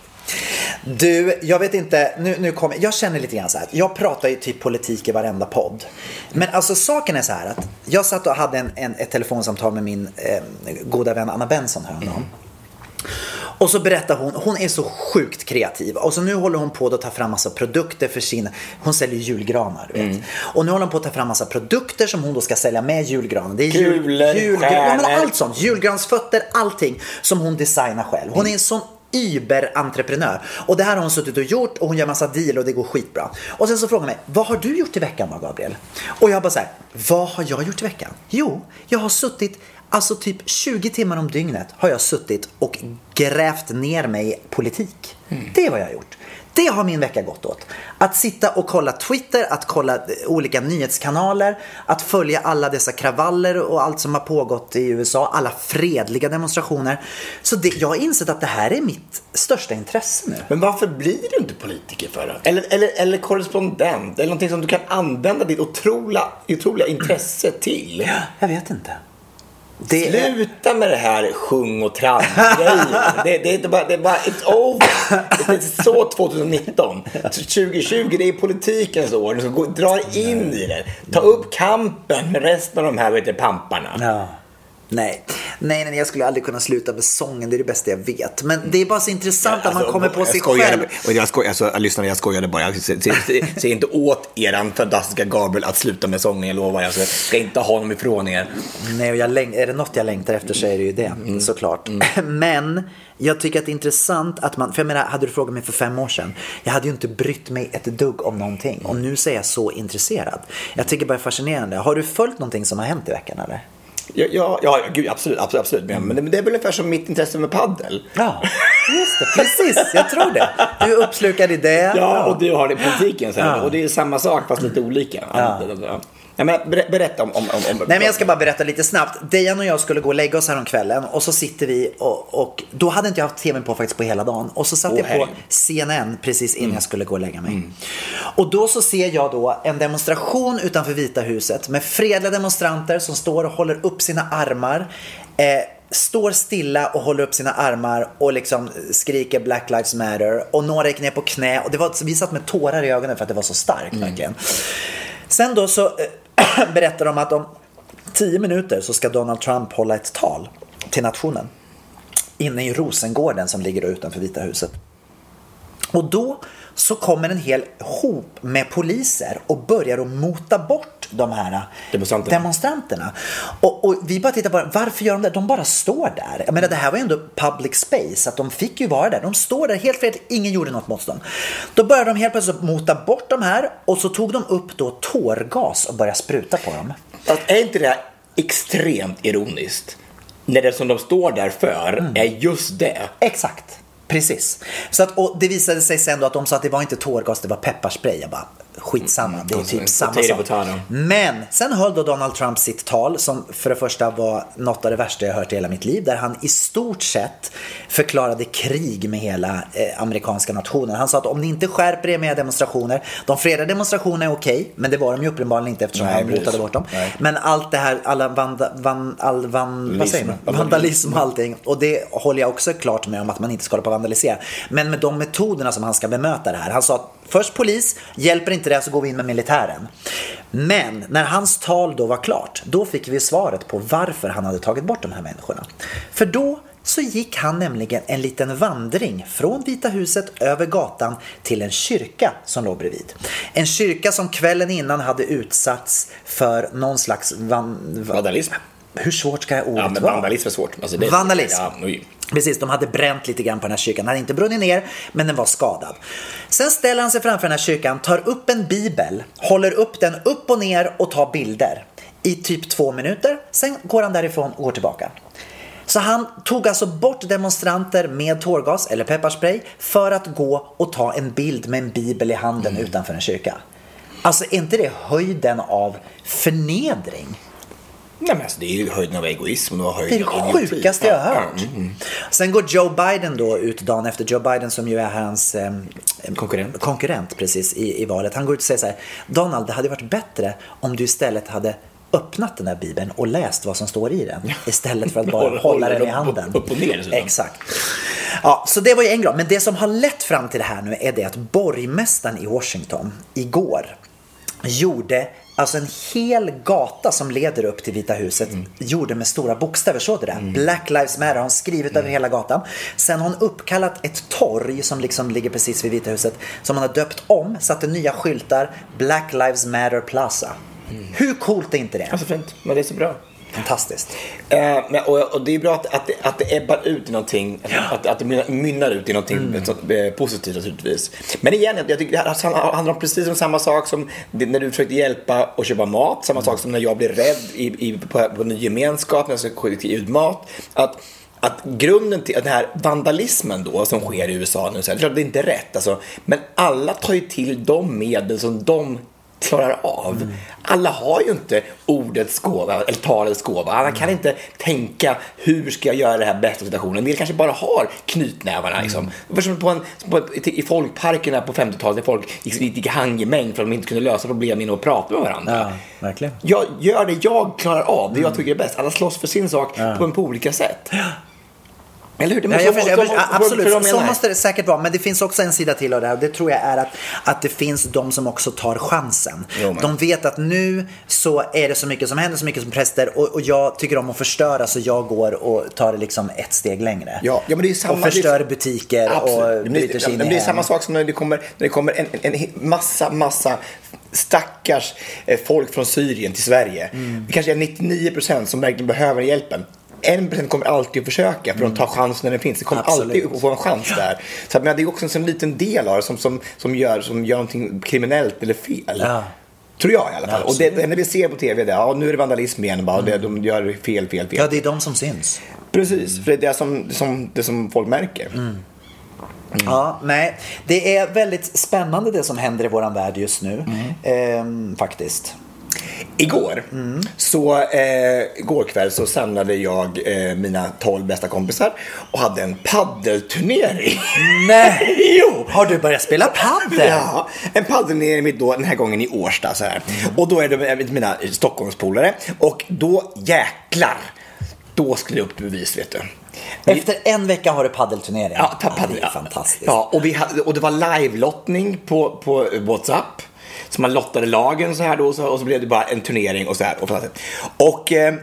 Du, jag vet inte. Nu, nu kommer, jag känner lite grann så här. Jag pratar ju typ politik i varenda podd. Men alltså saken är så här att jag satt och hade en, en, ett telefonsamtal med min eh, goda vän Anna Benson häromdagen. Mm. Och så berättar hon, hon är så sjukt kreativ. Och så nu håller hon på att ta fram massa produkter för sin, hon säljer julgranar, du vet. Mm. Och nu håller hon på att ta fram massa produkter som hon då ska sälja med julgranen. Det är jul, Kulor, julgran, ja, men allt sånt, julgransfötter, allting som hon designar själv. Hon är en sån Uber-entreprenör. Och det här har hon suttit och gjort och hon gör massa deal och det går skitbra. Och sen så frågar mig, vad har du gjort i veckan då, Gabriel? Och jag bara så här, vad har jag gjort i veckan? Jo, jag har suttit alltså typ tjugo timmar om dygnet har jag suttit och grävt ner mig i politik. Mm. Det är vad jag har gjort. Det har min vecka gått åt. Att sitta och kolla Twitter, att kolla olika nyhetskanaler, att följa alla dessa kravaller och allt som har pågått i U S A, alla fredliga demonstrationer. Så det, jag har insett att det här är mitt största intresse nu. Men varför blir du inte politiker för det? Eller, eller, eller korrespondent? Eller någonting som du kan använda ditt otroliga, otroliga intresse till? Ja, jag vet inte. Det Sluta med det här sjung och trall det, det är inte bara, det är bara it's over. Det är så tjugonitton. tjugo tjugo, det är politikens år. Du ska gå, dra in i det. Ta upp kampen med resten av de här, vet du, pamparna. Ja. Nej. nej, nej, jag skulle aldrig kunna sluta med sången. Det är det bästa jag vet. Men det är bara så intressant ja, alltså, att man kommer på sig själv. Och jag skojade, alltså, jag lyssnade, jag skojade bara. Jag ser inte åt eran fantastiska Gabriel att sluta med sången, jag lovar. Jag ska inte ha honom ifrån er. Nej, och jag läng- är det något jag längtar efter så är det ju det, mm. såklart. Mm. Men jag tycker att det är intressant att man, för jag menar, hade du frågat mig för fem år sedan, jag hade ju inte brytt mig ett dugg om någonting. Och nu är jag så intresserad. Jag tycker bara det är fascinerande. Har du följt någonting som har hänt i veckan, eller? Ja, ja, ja gud, absolut, absolut, absolut. Men, mm. men det är väl ungefär som mitt intresse med paddel. Ja, just det, precis, jag tror det. Du är uppslukad i det. Ja, och du har det i politiken sen. Ja. Och det är samma sak fast lite olika. Ja. Ja, men berätta om, om, om... Nej, men jag ska bara berätta lite snabbt. Dejan och jag skulle gå och lägga oss här om kvällen. Och så sitter vi och, och då hade inte jag haft tvn på faktiskt på hela dagen. Och så satt oh, jag på hej. C N N precis innan mm. jag skulle gå och lägga mig. Mm. Och då så ser jag då en demonstration utanför Vita huset med fredliga demonstranter som står och håller upp sina armar. Eh, står stilla och håller upp sina armar och liksom skriker Black Lives Matter. Och några gick ner på knä. Och det var, vi satt med tårar i ögonen för att det var så starkt mm. verkligen. Sen då så äh, berättar de att om tio minuter så ska Donald Trump hålla ett tal till nationen inne i Rosengården som ligger utanför Vita huset. Och då så kommer en hel hop med poliser och börjar att mota bort de här demonstranterna. demonstranterna. Och, och vi bara tittar på varför gör de det? De bara står där. Jag menar, det här var ju ändå public space, att de fick ju vara där. De står där helt fred, ingen gjorde något motstånd. Då började de helt plötsligt mota bort de här och så tog de upp då tårgas och började spruta på dem. Fast är inte det extremt ironiskt? När det som de står där för mm. är just det. Exakt. Precis. Så att, och det visade sig sen då att de sa att det var inte tårgas, det var pepparspray. Jag bara, skitsamma, det är alltså, typ samma sak. Men sen höll då Donald Trump sitt tal som för det första var något av det värsta jag hört i hela mitt liv, där han i stort sett förklarade krig med hela eh, amerikanska nationen. Han sa att om ni inte skärper er med demonstrationer, de fredliga demonstrationerna är okej, okay, men det var de ju uppenbarligen inte eftersom Nej, han motade bort dem. Nej. Men allt det här, alla vanda, van, all van, vad säger man? vandalism och allting, och det håller jag också klart med om att man inte ska hålla på att vandalisera. Men med de metoderna som han ska bemöta det här. Han sa att först polis, hjälper inte det så går vi in med militären. Men när hans tal då var klart, då fick vi svaret på varför han hade tagit bort de här människorna. För då så gick han nämligen en liten vandring från Vita huset över gatan till en kyrka som låg bredvid. En kyrka som kvällen innan hade utsatts för någon slags van- vandalism. Hur svårt ska jag ordet ja, men vara? Vandalism är svårt. Alltså det, vandalism. Ja, Precis, de hade bränt lite grann på den här kyrkan. Den hade inte brunnit ner, men den var skadad. Sen ställer han sig framför den här kyrkan, tar upp en bibel, håller upp den upp och ner och tar bilder i typ två minuter. Sen går han därifrån och går tillbaka. Så han tog alltså bort demonstranter med tårgas eller pepparspray för att gå och ta en bild med en bibel i handen mm. utanför en kyrka. Alltså är inte det höjden av förnedring? Nej, men alltså, det är ju höjden av egoism och höjden det är det sjukaste jag har hört. Mm, mm. Sen går Joe Biden då ut dagen efter. Joe Biden som ju är hans eh, konkurrent. konkurrent precis i, i valet. Han går ut och säger så här: Donald, det hade varit bättre om du istället hade öppnat den där bibeln och läst vad som står i den istället för att bara hålla den i handen. Upp och ner. Exakt. Ja, så det var ju en grad. Men det som har lett fram till det här nu är det att borgmästaren i Washington igår gjorde alltså en hel gata som leder upp till Vita huset mm. gjorde med stora bokstäver, så det där. Mm. Black Lives Matter har hon skrivit mm. över hela gatan. Sen har hon uppkallat ett torg som liksom ligger precis vid Vita huset som hon har döpt om, satte nya skyltar, Black Lives Matter Plaza. Mm. Hur coolt är inte det? Alltså fint, men det är så bra. Fantastiskt. Eh, men, och, och det är bra att, att, det, att det ebbar ut i någonting, ja. att, att det mynnar ut i någonting mm. så, eh, positivt naturligtvis. Men igen, jag tycker det här handlar om precis om samma sak som när du försökte hjälpa och köpa mat, samma mm. sak som när jag blir rädd i, i, på, på ny gemenskap, när jag ska skicka ut mat. Att Att grunden till den här vandalismen då som sker i U S A nu, så är det klart det är inte rätt alltså, men alla tar ju till de medel som de klarar av. Mm. Alla har ju inte ordets gåva eller talets gåva. Alla mm. kan inte tänka hur ska jag göra det här bästa situationen. En del kanske bara har knytnävarna mm. liksom. För på en, på, i folkparkerna på femtiotalet där folk gick, gick i hangemäng för att de inte kunde lösa problem genom att prata med varandra. Ja, verkligen. Jag gör det jag klarar av, det jag tycker är bäst. Alla slåss för sin sak ja. på, på olika sätt. Eller hur? Det måste, ja, jag förstår, de, absolut, för de så måste det säkert vara. Men det finns också en sida till av det här. Och det tror jag är att, att det finns de som också tar chansen. Jo, de vet att nu så är det så mycket som händer, så mycket som präster. Och, och jag tycker om att förstöra, så jag går och tar det liksom ett steg längre. Ja, ja men det är samma, och förstör det är, butiker absolut. Och bryter sig in i det är samma sak som när det kommer, när det kommer en, en, en massa, massa stackars eh, folk från Syrien till Sverige. Mm. Det kanske är nittionio procent som verkligen behöver hjälpen. En procent kommer alltid att försöka för att ta chansen när den finns. Det kommer absolut. alltid att få en chans där. Så att, men det är också en sån liten del av det som, som, som, gör, som gör någonting kriminellt eller fel. Ja. Tror jag i alla fall. Ja, och det, när vi ser på tv, det, ja, nu är det vandalism igen. Bara, mm. det, de gör fel, fel, fel. Ja, det är de som syns. Precis, för det är det som, som, det som folk märker. Mm. Mm. Ja, nej. Det är väldigt spännande det som händer i våran värld just nu. Mm. Ehm, faktiskt. Igår, mm. så eh, igår kväll så samlade jag eh, mina tolv bästa kompisar och hade en paddelturnering. Nej, jo, har du börjat spela paddel? Ja, en paddelturnering då den här gången i Årsta så här. Mm. Och då är det mina Stockholmspolare och då jäklar, då skulle det upp bevis, vet du. Efter en vecka har du paddelturnering. Ja, ta paddel, ja, det är fantastiskt. Ja, och, vi hade, och det var live-lottning på, på WhatsApp. Så man lottade lagen så här då, och så, och så blev det bara en turnering och så här. Och, och eh,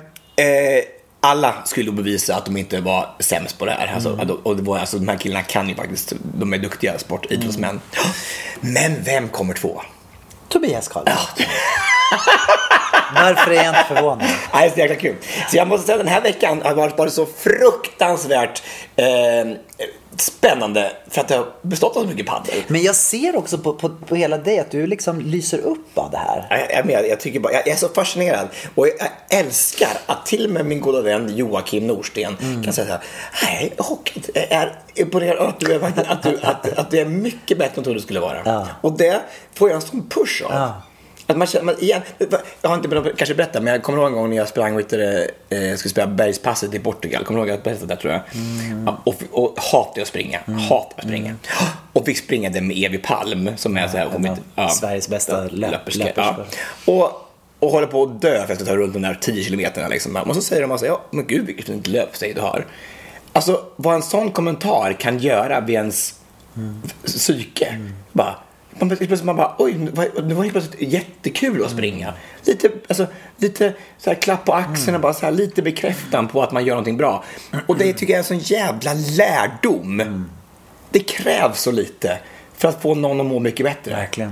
alla skulle bevisa att de inte var sämst på det här. Alltså, mm. Och det var, alltså, de här killarna kan ju faktiskt, de är duktiga sportidrottsmän. Mm. Men vem kommer två? Tobias Karl. Ja. Varför är jag inte förvånad? Nej, det är jäkla kul. Så jag måste säga att den här veckan har varit bara så fruktansvärt eh, spännande för att det har bestått av så mycket paddel. Men jag ser också på, på, på hela dig att du liksom lyser upp av det här. Jag, jag, jag, tycker bara, jag, jag är så fascinerad och jag älskar att till och med min goda vän Joakim Norsten mm. kan säga så här: nej, hockey är imponerad att du är, att du, att, att du är mycket bättre än vad du skulle vara. Ja. Och det får jag en sån push av. Ja. Att man känner, man, igen, jag har inte kanske berättat, men jag kommer ihåg en gång när jag sprang vet du, eh, skulle spela bergspasset i Portugal. Kommer ihåg att jag berättade det, tror jag. Mm. Ja, och, och hatade att springa. Mm. Hatade att springa. Mm. Och fick springa det med Evi Palm som är ja, så här, om inte, ja, Sveriges bästa löperska. Löp, ja. Och och håller på att dö för att ta runt de där tio kilometerna liksom. Och så säger de alltså, ja, men gud vilket fint löpsteg du har. Alltså vad en sån kommentar kan göra vid ens mm. psyke. Mm. Bara man, man bara, oj, det var helt plötsligt jättekul att springa. Lite, alltså, lite så här klapp på axeln och bara så här, lite bekräftan på att man gör någonting bra. Och det tycker jag är en sån jävla lärdom. Mm. Det krävs så lite för att få någon att må mycket bättre. Verkligen.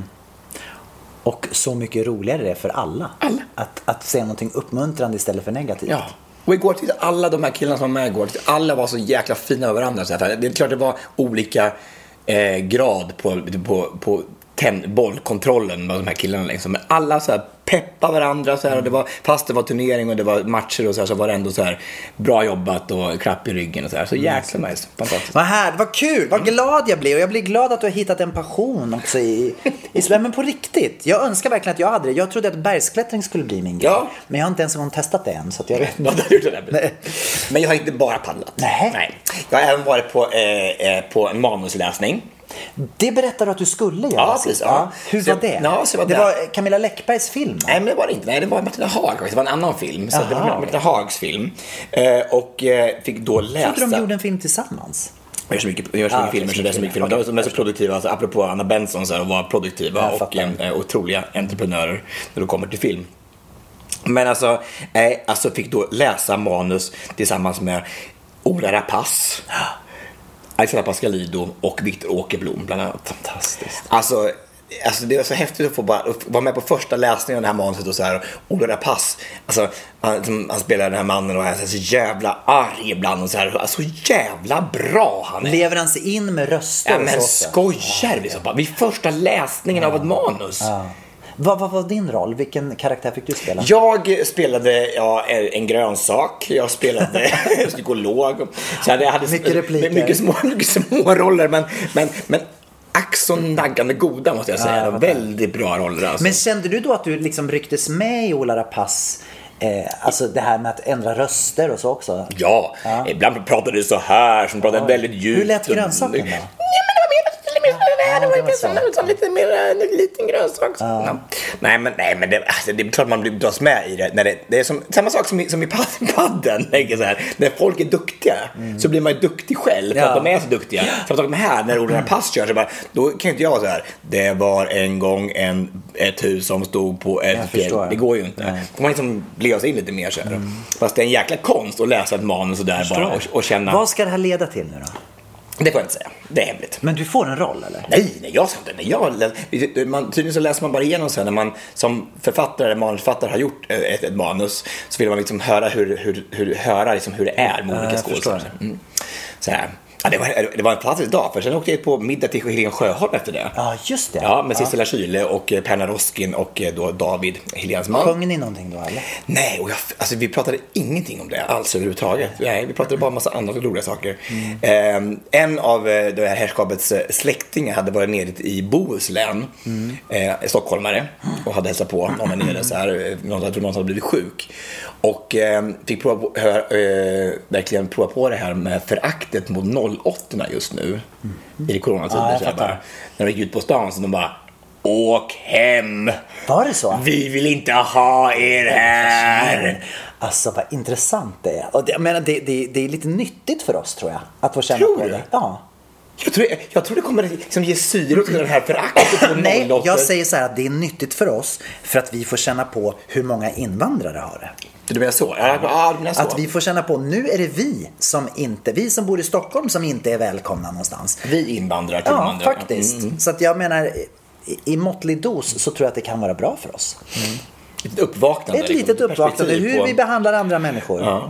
Och så mycket roligare det är för alla. alla. Att, att se någonting uppmuntrande istället för negativt. Ja. Och igår till alla de här killarna som var med igår, alla var så jäkla fina över varandra. Så här. Det är klart det var olika eh, grad på, på, på ten, bollkontrollen med de här killarna. Liksom. Men alla så här peppa varandra så här, och det var, fast det var turnering och det var matcher och så här, så var det ändå så här bra jobbat och klapp i ryggen och så här. Så jäkla nice. Fantastiskt. Vad här, vad kul, vad glad jag blir. Och jag blir glad att du har hittat en passion också i, i men på riktigt. Jag önskar verkligen att jag hade det. Jag trodde att bergsklättring skulle bli min grej. Ja. Men jag har inte ens en gång testat det än, så att jag vet inte. Men jag har inte bara paddlat. Nej. Nej. Jag har även varit på, eh, på en manusläsning. Det berättade du att du skulle göra. Ja, precis, ja. Ja. Hur så var det? Ja, så var det det var Camilla Läckbergs film. Nej, men det var det inte. Nej, det var Martina Haag. Det var en annan film. Så det var Martina Haags film. Eh, och eh, fick då läsa. Jag trodde de gjorde en film tillsammans. Jag gör så mycket, jag gör så mycket ah, filmer så det är så mycket filmer. De är så, de är så produktiva, alltså, apropå Anna Benson så här, och vara produktiva och eh, otroliga entreprenörer när det kommer till film. Men alltså, eh, alltså fick då läsa manus tillsammans med Ola Rapace, Alexandra Pascalido och Victor Åkerblom bland annat. Fantastiskt. Alltså, alltså det var så häftigt att få bara att vara med på första läsningen av det här manuset och så här. Ola Rapace, alltså han, han spelar den här mannen och är så jävla arg ibland och så här, alltså jävla bra han är. Lever han sig in med röster? Ja, men skojar vi så bara. Vid första läsningen ja. av ett manus. Ja. Vad, vad var din roll? Vilken karaktär fick du spela? Jag spelade ja, en grönsak. Jag spelade psykolog. Så jag hade mycket repliker. Mycket små, mycket små roller. Men, men, men ack så naggande goda måste jag säga. Ja, väldigt bra roller. Alltså. Men kände du då att du liksom rycktes med i Ola Rapace? Eh, alltså det här med att ändra röster och så också? Ja, ja. Ibland pratade du så här. Som pratade ja. väldigt djupt. Hur lät grönsaken då? Ja, det var inte så, så lite mer en liten grönsak. Ja. Ja. Nej, men nej, men det, alltså, det är klart man blir dras med i det när det, det är som samma sak som i, som i padden, så här, när folk är duktiga mm. så blir man ju duktig själv för ja. att de är så duktiga. För att de här när Ola Rapace kör så bara, då kan inte jag vara så här. Det var en gång en ett hus som stod på ett fjäll. Det går ju inte. Nej. Man liksom blir sig in lite mer så här. Mm. Fast det är en jäkla konst att läsa ett manus och där bara och, och känna. Vad ska det här leda till nu då? Det får jag inte säga. Det är hemligt. Men du får en roll, eller? Nej, nej jag ska inte. Nej, jag, man, tydligen så läser man bara igenom sen när man som författare eller manusförfattare har gjort ett, ett manus så vill man liksom höra hur, hur, hur, höra liksom hur det är med olika skådespelare. Mm. Så här. Ja, det, var, det var en fantastisk dag, för sen åkte jag på middag till Helene Sjöholm efter det. Ja, just det. Ja, med ja. Sissela Kyle och Perna Roskin och då David, Helenes man. Sjöng ni någonting då, eller? Nej, och jag, alltså, vi pratade ingenting om det alls överhuvudtaget. Nej, vi pratade bara en massa andra roliga saker. Mm. Eh, en av det här herrskapets släktingar hade varit nere i Bohuslän, mm. eh, stockholmare, och hade hälsat på någon där nere så här, någon, jag tror någon hade blivit sjuk. Och eh, fick prova på, hör, eh, verkligen prova på det här med föraktet mot noll åtta just nu mm. i det coronatider. Ja, bara, när de gick ut på stan så de bara, åk hem. Var det så? Vi vill inte ha er här. Alltså vad intressant det är. Och det, jag menar, det, det, det är lite nyttigt för oss, tror jag, att få känna tror på du? det. Ja. Jag tror, jag tror det kommer liksom ge syre till den här föraktet på Nej, jag säger så här att det är nyttigt för oss för att vi får känna på hur många invandrare har det. Du menar så? Ja, ja, du menar så. Att vi får känna på, nu är det vi som inte, vi som bor i Stockholm som inte är välkomna någonstans. Vi invandrar till ja, invandrare. Faktiskt. Mm. Så att jag menar, i, i måttlig dos så tror jag att det kan vara bra för oss. Mm. Ett uppvaknande. Ett litet uppvaknande, hur vi behandlar andra människor. Ja.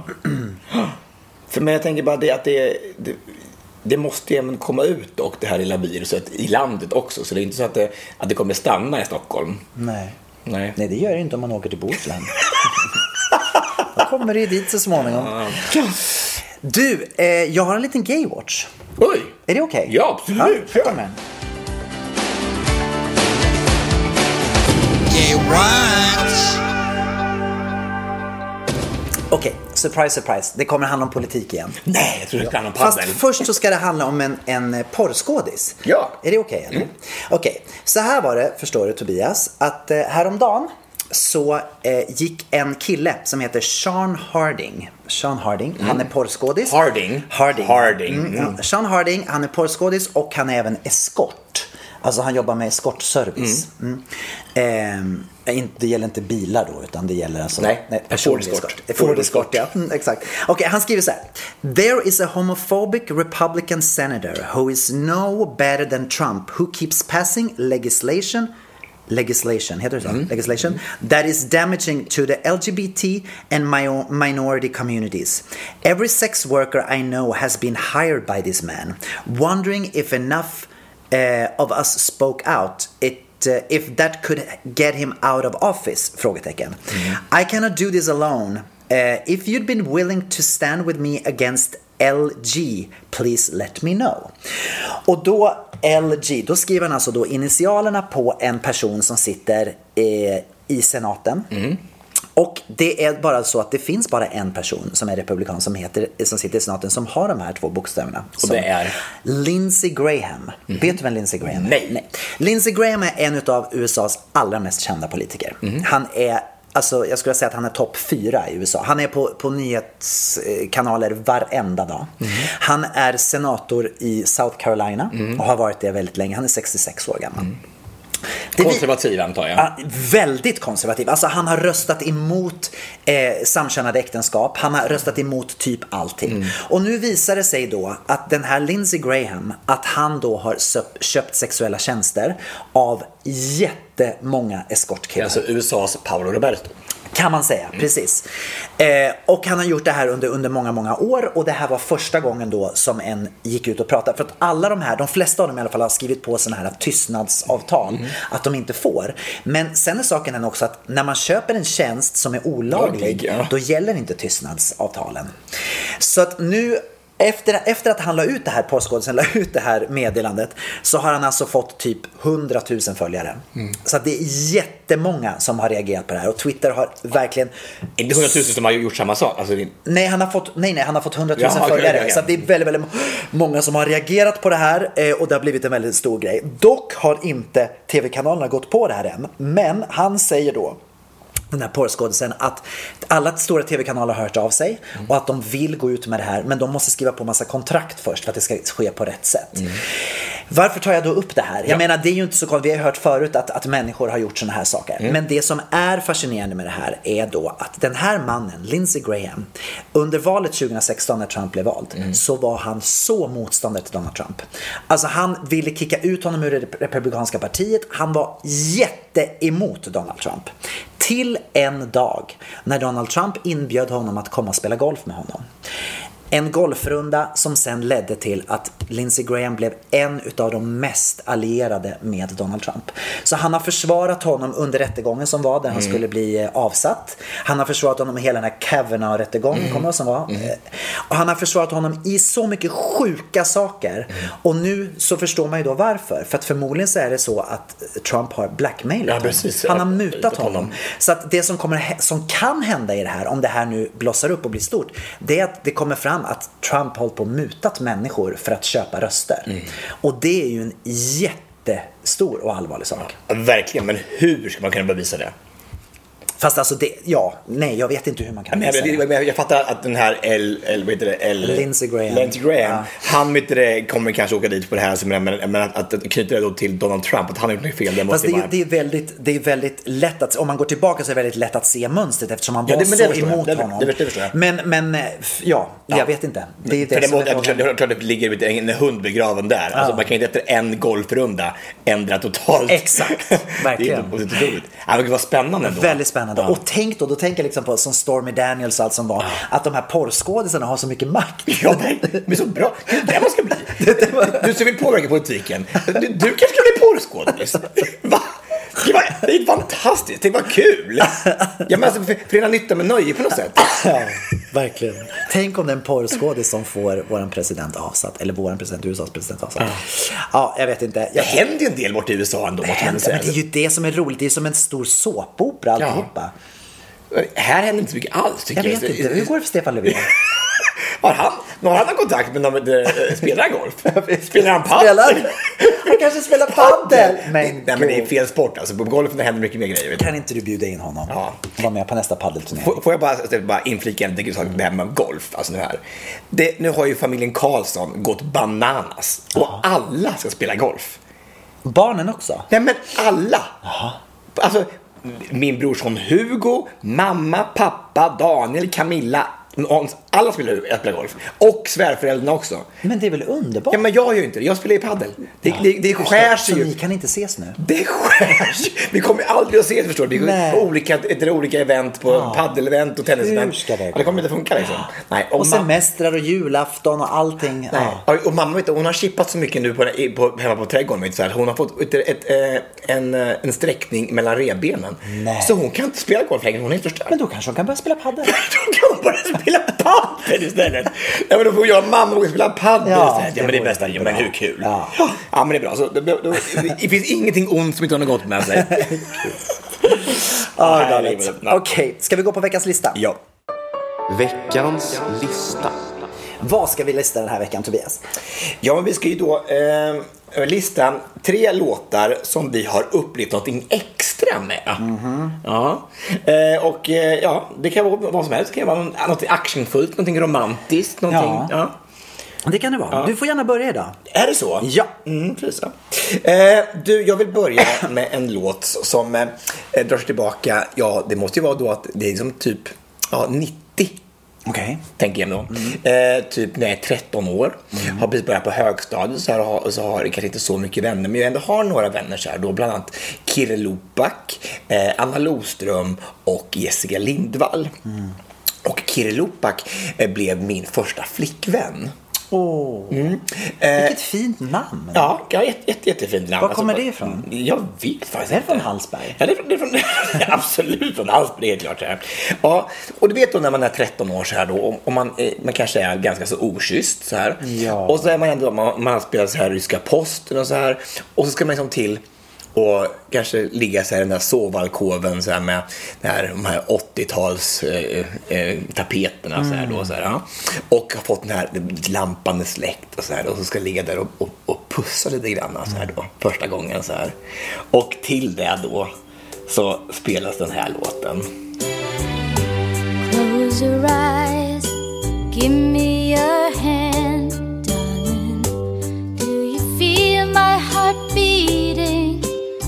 För men jag tänker bara det att det, det det måste ju komma ut och det här lilla viruset i landet också. Så det är inte så att det, att det kommer stanna i Stockholm. Nej. Nej. Nej, det gör det inte om man åker till Bohuslän. Då kommer det dit så småningom. Du, eh, jag har en liten gaywatch. Oj! Är det okej? Okay? Ja, absolut. Ja, kom igen. Gaywatch! Okej, okay, surprise, surprise. Det kommer handla om politik igen. Nej, jag tror det ska handla om paddel. Fast först så ska det handla om en, en porrskådis. Ja. Är det okej, okay, eller? Mm. Okej, okay. Så här var det, förstår du Tobias, att eh, häromdagen så eh, gick en kille som heter Sean Harding. Sean Harding, mm. han är porrskådis. Harding? Harding. Harding. Mm, ja. Sean Harding, han är porrskådis och han är även eskort. Alltså han jobbar med eskortservice. Mm. Mm. Eh, det gäller inte bilar då, utan det gäller alltså nej, nej personlig eskort. Ford Escort, ja. Mm, exakt. Okej, okay, han skriver så här. There is a homophobic Republican senator who is no better than Trump, who keeps passing legislation legislation, heter det så? Mm. Legislation that is damaging to the L G B T and my minority communities. Every sex worker I know has been hired by this man. Wondering if enough uh, of us spoke out, it uh, if that could get him out of office? Frågetecken. Mm. I cannot do this alone. Uh, if you'd been willing to stand with me against L G, please let me know. Och då L G, då skriver han alltså då initialerna på en person som sitter eh, i senaten. Mm. Och det är bara så att det finns bara en person som är republikan som, heter, som sitter i senaten som har de här två bokstäverna. Och det är? Lindsey Graham. Mm. Vet du vem Lindsey Graham är? Nej. Nej. Lindsey Graham är en av U S A:s allra mest kända politiker. Mm. Han är Alltså, jag skulle säga att han är topp fyra i U S A. Han är på, på nyhetskanaler varenda dag. Mm. Han är senator i South Carolina mm. och har varit det väldigt länge. Han är sextiosex år gammal. Mm. Konservativ antar jag. Ja, väldigt konservativ. Alltså han har röstat emot eh, samkönade äktenskap. Han har röstat emot typ allting. Mm. Och nu visar det sig då att den här Lindsey Graham, att han då har söp, köpt sexuella tjänster av jättemånga eskortkillar. Alltså U S A:s Paolo Roberto. Kan man säga, mm. precis. Eh, och han har gjort det här under, under många, många år. Och det här var första gången då som en gick ut och pratade. För att alla de här, de flesta av dem i alla fall har skrivit på sådana här tystnadsavtal. Mm. Att de inte får. Men sen är saken den också att när man köper en tjänst som är olaglig, ja. Då gäller inte tystnadsavtalen. Så att nu... Efter, efter att han la ut det här påskådelsen, la ut det här meddelandet, så har han alltså fått typ hundratusen följare. Mm. Så att det är jättemånga som har reagerat på det här. Och Twitter har verkligen... Är det hundratusen som har gjort samma sak? Alltså det... Nej, han har fått, nej, nej, han har fått hundratusen Jaha, följare. okay, okay. Så att det är väldigt, väldigt många som har reagerat på det här. eh, Och det har blivit en väldigt stor grej. Dock har inte tv-kanalerna gått på det här än. Men han säger då, den här porrskådisen, att alla stora tv-kanaler har hört av sig mm. och att de vill gå ut med det här, men de måste skriva på massa kontrakt först för att det ska ske på rätt sätt. Mm. Varför tar jag då upp det här? Jag ja. menar, det är ju inte så konstigt. Vi har hört förut att, att människor har gjort såna här saker. Mm. Men det som är fascinerande med det här är då att den här mannen, Lindsey Graham, under valet tjugohundrasexton när Trump blev vald, mm. så var han så motståndare till Donald Trump. Alltså han ville kicka ut honom ur det republikanska partiet. Han var jätte emot Donald Trump. Till en dag när Donald Trump inbjöd honom att komma och spela golf med honom. En golfrunda som sen ledde till att Lindsey Graham blev en utav de mest allierade med Donald Trump. Så han har försvarat honom under rättegången som var där han mm. skulle bli avsatt. Han har försvarat honom i hela den här Kavanaugh-rättegången mm. kommer det som var. Mm. Och han har försvarat honom i så mycket sjuka saker. Mm. Och nu så förstår man ju då varför. För att förmodligen så är det så att Trump har blackmailat ja, precis, honom. Han har mutat honom. honom. Så att det som, kommer, som kan hända i det här, om det här nu blossar upp och blir stort, det är att det kommer fram att Trump håller på och mutat människor för att köpa röster. Mm. Och det är ju en jättestor och allvarlig sak. Ja, verkligen, men hur ska man kunna bevisa det? Fast alltså det, ja, nej, jag vet inte hur man kan men, bevisa jag, det. Jag, jag fattar att den här L, L, vad heter det? L, Lindsey Graham, Lindsey Graham ja. Han vet det, kommer kanske åka dit på det här, men, men, men att, att knyta det då till Donald Trump, att han har gjort något fel. Det Fast det, bara... det, är väldigt, det är väldigt lätt att, om man går tillbaka så är det väldigt lätt att se mönstret eftersom han var ja, det, så emot det, honom. Det, det, det, det men, men ja, ja, jag vet inte. Det är det, det, som det, är jag tror att det ligger en hund begraven där. Ja. Alltså, man kan inte efter en golfrunda ändra totalt. Exakt, verkligen. Det är otroligt. Ja, det var spännande ändå. Väldigt spännande. Ja. Och tänk då, då tänker jag liksom på som Stormy Daniels allt som var, ja. Att de här porrskådisarna har så mycket makt. Ja, det är så bra. Det är det man ska bli. Du som vill påverka politiken. Du, du kanske ska bli porrskådis. Va? Det, var, det är fantastiskt, det var kul. Jag menar, för, för det nytta med nöje på något sätt. Ja, verkligen. Tänk om den porrskådis som får våran president avsatt, eller våran president, U S A:s president avsatt. Ja, ja jag vet inte. Jag, det händer ju en del bort i U S A ändå. Det, händer, men det är ju det som är roligt, det är som en stor såpopera alltihopa. Ja. Här händer inte så mycket alls, tycker jag. Jag vet inte, hur går det för Stefan Löfven? Har han, har han kontakt med någon äh, spelar golf? Spelar han paddel? Spelar? Han kanske spelar paddel. Men, Nej, men det är fel sport. Alltså, på golfen händer mycket mer grejer. Vet kan inte du bjuda in honom? Ja. Var med på nästa paddelturnering. Får, får jag bara, bara inflika en sak det här med golf? Alltså nu, här. Det, nu har ju familjen Karlsson gått bananas. Och alla ska spela golf. Barnen också? Nej, men alla. Jaha. Alltså, min brorson Hugo, mamma, pappa, Daniel, Camilla, alla spelar, spelar golf. Och svärföräldrarna också. Men det är väl underbart? Ja, men jag gör ju inte det. Jag spelar ju paddel. Det, ja, det, det skär sig så ju. ni kan inte ses nu? Det skär sig. Vi kommer aldrig att ses, förstår du. Vi går på olika, det är olika event på ja. paddelevent och tennisevent. Hur ska det gå? Ja, det kommer inte funka liksom. Ja. Nej, och, och semestrar och julafton och allting. Nej. Ja. Och mamma, vet du, hon har chippat så mycket nu på, på, hemma på trädgården. Så här. Hon har fått ett, ett, ett, en, en sträckning mellan revbenen. Nej. Så hon kan inte spela golf längre. Hon är förstörd. Men då kanske hon kan börja spela paddel. Då kan hon börja spela paddel istället. Ja, men då får jag och mamma och spela paddel ja, istället. Ja, men det är bästa. Ja, men hur kul. Ja, ja men det är bra. Så, då, då, det finns ingenting ont som inte har något gott med sig. ah, Okej, okay. Ska vi gå på veckans lista? Ja. Veckans lista. Vad ska vi lista den här veckan, Tobias? Ja, men vi ska ju då eh, lista tre låtar som vi har upplevt någonting extra med. Mm-hmm. Ja. Eh, och eh, ja, det kan vara vad som helst. Det kan vara något actionfullt, någonting romantiskt, någonting. Ja. ja. Det kan det vara. Ja. Du får gärna börja idag. Är det så? Ja. Mm, precis. Eh, du, jag vill börja med en låt som eh, drar sig tillbaka. Ja, det måste ju vara då att det är som typ ja, nittio. Okej. Okay. Tänker jag då. Mm. Eh, typ när jag är tretton år. Mm. Har precis börjat på högstadiet så, här, och så har jag kanske inte så mycket vänner. Men jag ändå har några vänner så här. Då bland annat Kirre Lopak, eh, Anna Loström och Jessica Lindvall. Mm. Och Kirre Lopak eh, blev min första flickvän. Åh, oh. mm. vilket eh, fint namn. Ja, ja jätte, jätte, jättefint namn. Var kommer alltså, det ifrån? Jag vet faktiskt. Är det från Hallsberg? Ja, det är från, det är från absolut från Hallsberg, helt klart. Så här. Ja, och du vet då när man är tretton år så här då, och man, man kanske är ganska så oschysst så här. Ja. Och så är man ändå, man, man spelar så här ryska posten och så här. Och så ska man liksom till och kanske ligga så här i den där sovalkoven så här med här, de här åttio-tals eh, eh, tapeterna så här då så här, ja. Och har fått den här lampan släckt och så här och så ska ligga där och, och, och pussa lite grann så här då första gången så här. Och till det då så spelas den här låten. Close your eyes, give me your hand, darling. Do you feel my heart beating?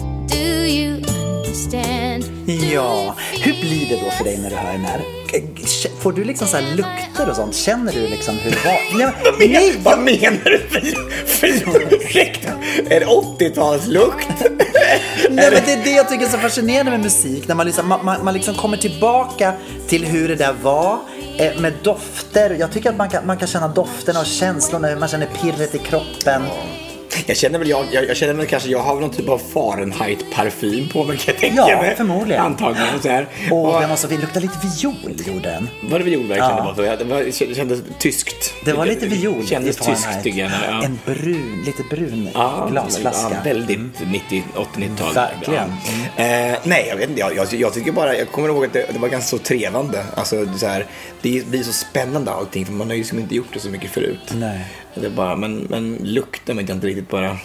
Ja, hur blir det då för dig när du hör den här? Får du liksom så här lukter och sånt? Känner du liksom hur det var? Nej, men, nej, vad menar du för lukt? Är det åttio-talslukt? Nej, men det är det jag tycker är så fascinerande med musik. När man liksom, man, man, man liksom kommer tillbaka till hur det där var eh, med dofter. Jag tycker att man kan, man kan känna dofterna och känslorna. Man känner pirret i kroppen. Jag känner väl jag, jag, jag känner väl kanske jag har väl någon typ av Fahrenheit-parfym på mig, kan jag tänka ja, mig. Förmodligen. Antagligen så här. Och, och den måste lukta lite viol, gjorde den. Var det viol verkligen? Ja. Det, var, det, var, det kändes tyskt. Det var lite viol. Det kändes tyskt, tycker jag. Ja. En brun, lite brun ja, glasflaska. Ja, väldigt nittio, åttio-nittiotal. Verkligen. Ja. Mm. Eh, nej, jag vet inte. Jag, jag, jag tycker bara, jag kommer ihåg att det, det var ganska så trevande. Alltså så här, det blir så spännande allting, för man har ju liksom inte gjort det så mycket förut. Nej. Det är bara, men, men lukten vet jag inte riktigt bara.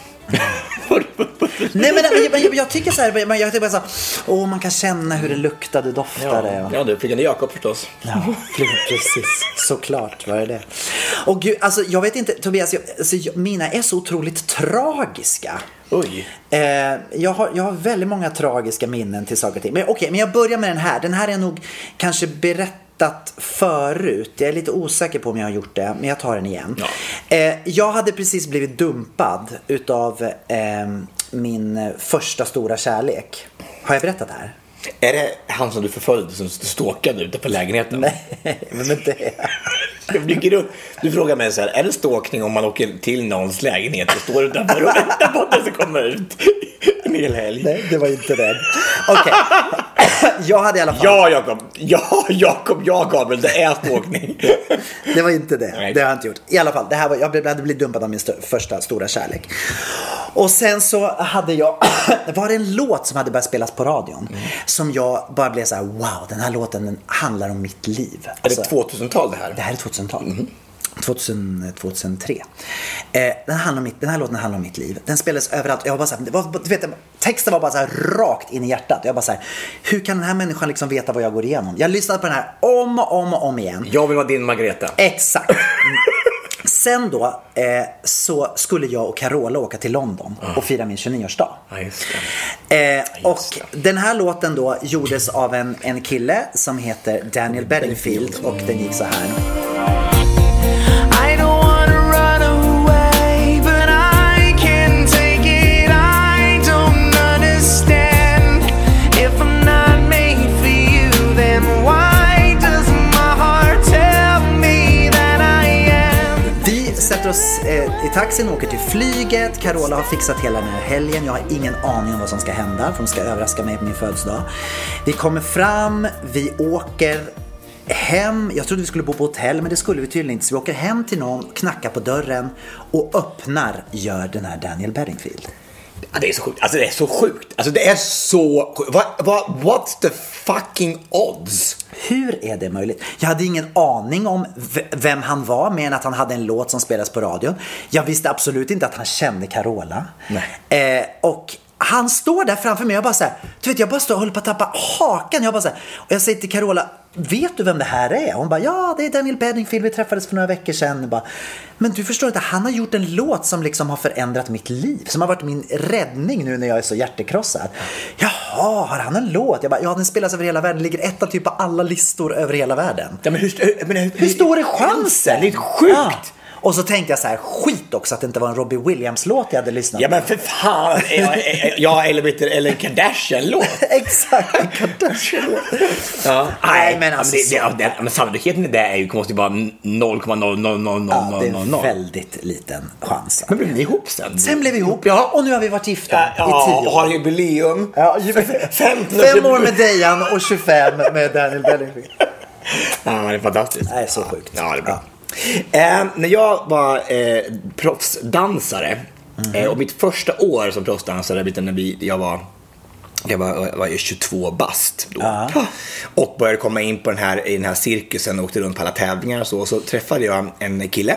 Nej, men jag, jag, jag tycker så här, men jag tycker bara så här, åh, man kan känna hur det luktade, doftade. Ja, ja, du fick en Jakob förstås. Ja, precis. Såklart var det det. Och gud, alltså jag vet inte, Tobias, jag, alltså, jag, mina är så otroligt tragiska. Oj. Eh, jag, har, jag har väldigt många tragiska minnen till saker och ting. Men okej, okay, men jag börjar med den här. Den här är nog kanske berättat förut. Jag är lite osäker på om jag har gjort det, men jag tar den igen. Ja. Eh, jag hade precis blivit dumpad utav eh, min första stora kärlek. Har jag berättat det här? Är det han som du förföljde som ståkade ute på lägenheten? Nej, men det du, du frågar mig så här, är det stalkning om man åker till någons lägenhet och står där och väntar på att det ska komma ut en hel helg? Nej, det var inte det. Okej. Okay. Jag hade i alla fall... Ja, Jakob. Ja, Jakob, ja, Gabriel, det är stalkning. Det var inte det. Nej. Det har jag inte gjort. I alla fall, det här var, jag hade blivit dumpad av min stö- första stora kärlek. Och sen så hade jag... Det var en låt som hade börjat spelas på radion. Mm. Som jag bara blev så här, wow, den här låten den handlar om mitt liv. Är det tvåtusental det här? Det här är tvåtusental. Mm. tvåtusen, tvåtusentre. Eh, den, handlar om mitt, den här låten handlar om mitt liv. Den spelades överallt. Jag var bara så här, det var, du vet, texten var bara så här rakt in i hjärtat. Jag bara så här, hur kan den här människan liksom veta vad jag går igenom? Jag lyssnade på den här om och om och om igen. Jag vill vara din Margareta. Exakt. sen då eh, så skulle jag och Carola åka till London mm. och fira min tjugonioårsdag. Ja, just det. Eh, ja, just och det. den här låten då gjordes av en, en kille som heter Daniel Bedingfield och den gick så här. I don't wanna run away, but I can't take it. I don't understand. If I'm not made for you, then why does my heart tell me that I am? Vi sätter oss eh, i taxin och åker till flyget. Carola har fixat hela den här helgen. Jag har ingen aning om vad som ska hända, för hon ska överraska mig på min födelsedag. Vi kommer fram, vi åker hem. Jag trodde vi skulle bo på hotell, men det skulle vi tydligen inte. Så vi åker hem till någon, knackar på dörren och öppnar, gör den här Daniel Bedingfield. Ja, det är så sjukt. Alltså det är så sjukt. Alltså det är så sjukt. What, what, what's the fucking odds? Hur är det möjligt? Jag hade ingen aning om v- vem han var, men att han hade en låt som spelas på radion. Jag visste absolut inte att han kände Carola. Nej. Eh, och han står där framför mig. Jag bara så här, du vet, jag bara står och håller på att tappa hakan. Jag bara så här, och jag säger till Carola, vet du vem det här är? Hon bara, ja, det är Daniel Bedingfield. Vi träffades för några veckor sedan. Bara, men du förstår inte, han har gjort en låt som liksom har förändrat mitt liv. Som har varit min räddning nu när jag är så hjärtekrossad. Jaha, har han en låt? Jag bara, ja, den spelas över hela världen. Ligger etta typ på alla listor över hela världen. Ja, men hur, hur, men hur, hur stor är chansen? Det är sjukt. Ja. Och så tänkte jag så här, skit också att det inte var en Robbie Williams-låt jag hade lyssnat på. Ja, men för fan. Ja, eller, eller en Kardashian-låt. Exakt, en Kardashian-låt. Ja. Nej, men alltså... Men, det, det, det, men sannolikheten i det är ju, måste ju vara noll komma noll noll noll noll noll noll. Ja, det är väldigt liten chans. Men blev ni ihop sen? Sen blev vi ihop, ja. Och nu har vi varit gifta ja, i tio år. Och har jubileum. Ja, Fem, fem år med Dejan och tjugofem med Daniel Bedingfield. Ja, det är fantastiskt. Det är så sjukt. Ja, det är bra. Ja. Eh, när jag var eh, proffsdansare mm. eh, och mitt första år som proffsdansare, när vi, jag var jag var, var tjugotvå bast då. Uh-huh. Och började komma in på den här, i den här cirkusen och åkte runt på alla tävlingar och så, och så träffade jag en kille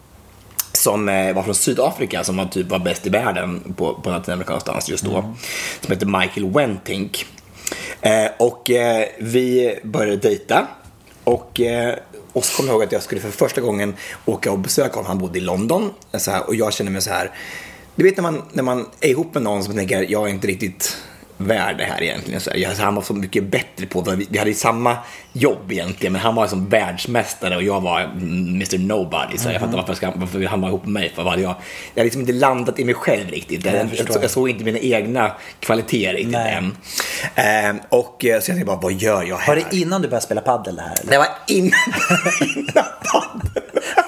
som eh, var från Sydafrika, som var typ var bäst i världen på, på latinamerikansk dans just då, mm. som heter Michael Wentink. Eh, och eh, vi började dejta och eh, Och så kom jag ihåg att jag skulle för första gången åka och besöka honom. Han bodde i London. Så här, och jag kände mig så här. Du vet när man, när man är ihop med någon som tänker, jag är inte riktigt värd det här egentligen. Så här, jag, han var så mycket bättre på det. Vi hade ju samma jobb egentligen. Men han var som världsmästare och jag var mister Nobody. Så mm-hmm. jag fattar varför, ska, varför han var ihop med mig. För vad jag, jag hade liksom inte landat i mig själv riktigt. Jag, jag, jag såg inte mina egna kvaliteter riktigt än. Eh, och så jag tänkte bara, vad gör jag här? Var det innan du började spela paddel det här? Eller? Det var innan, innan paddel.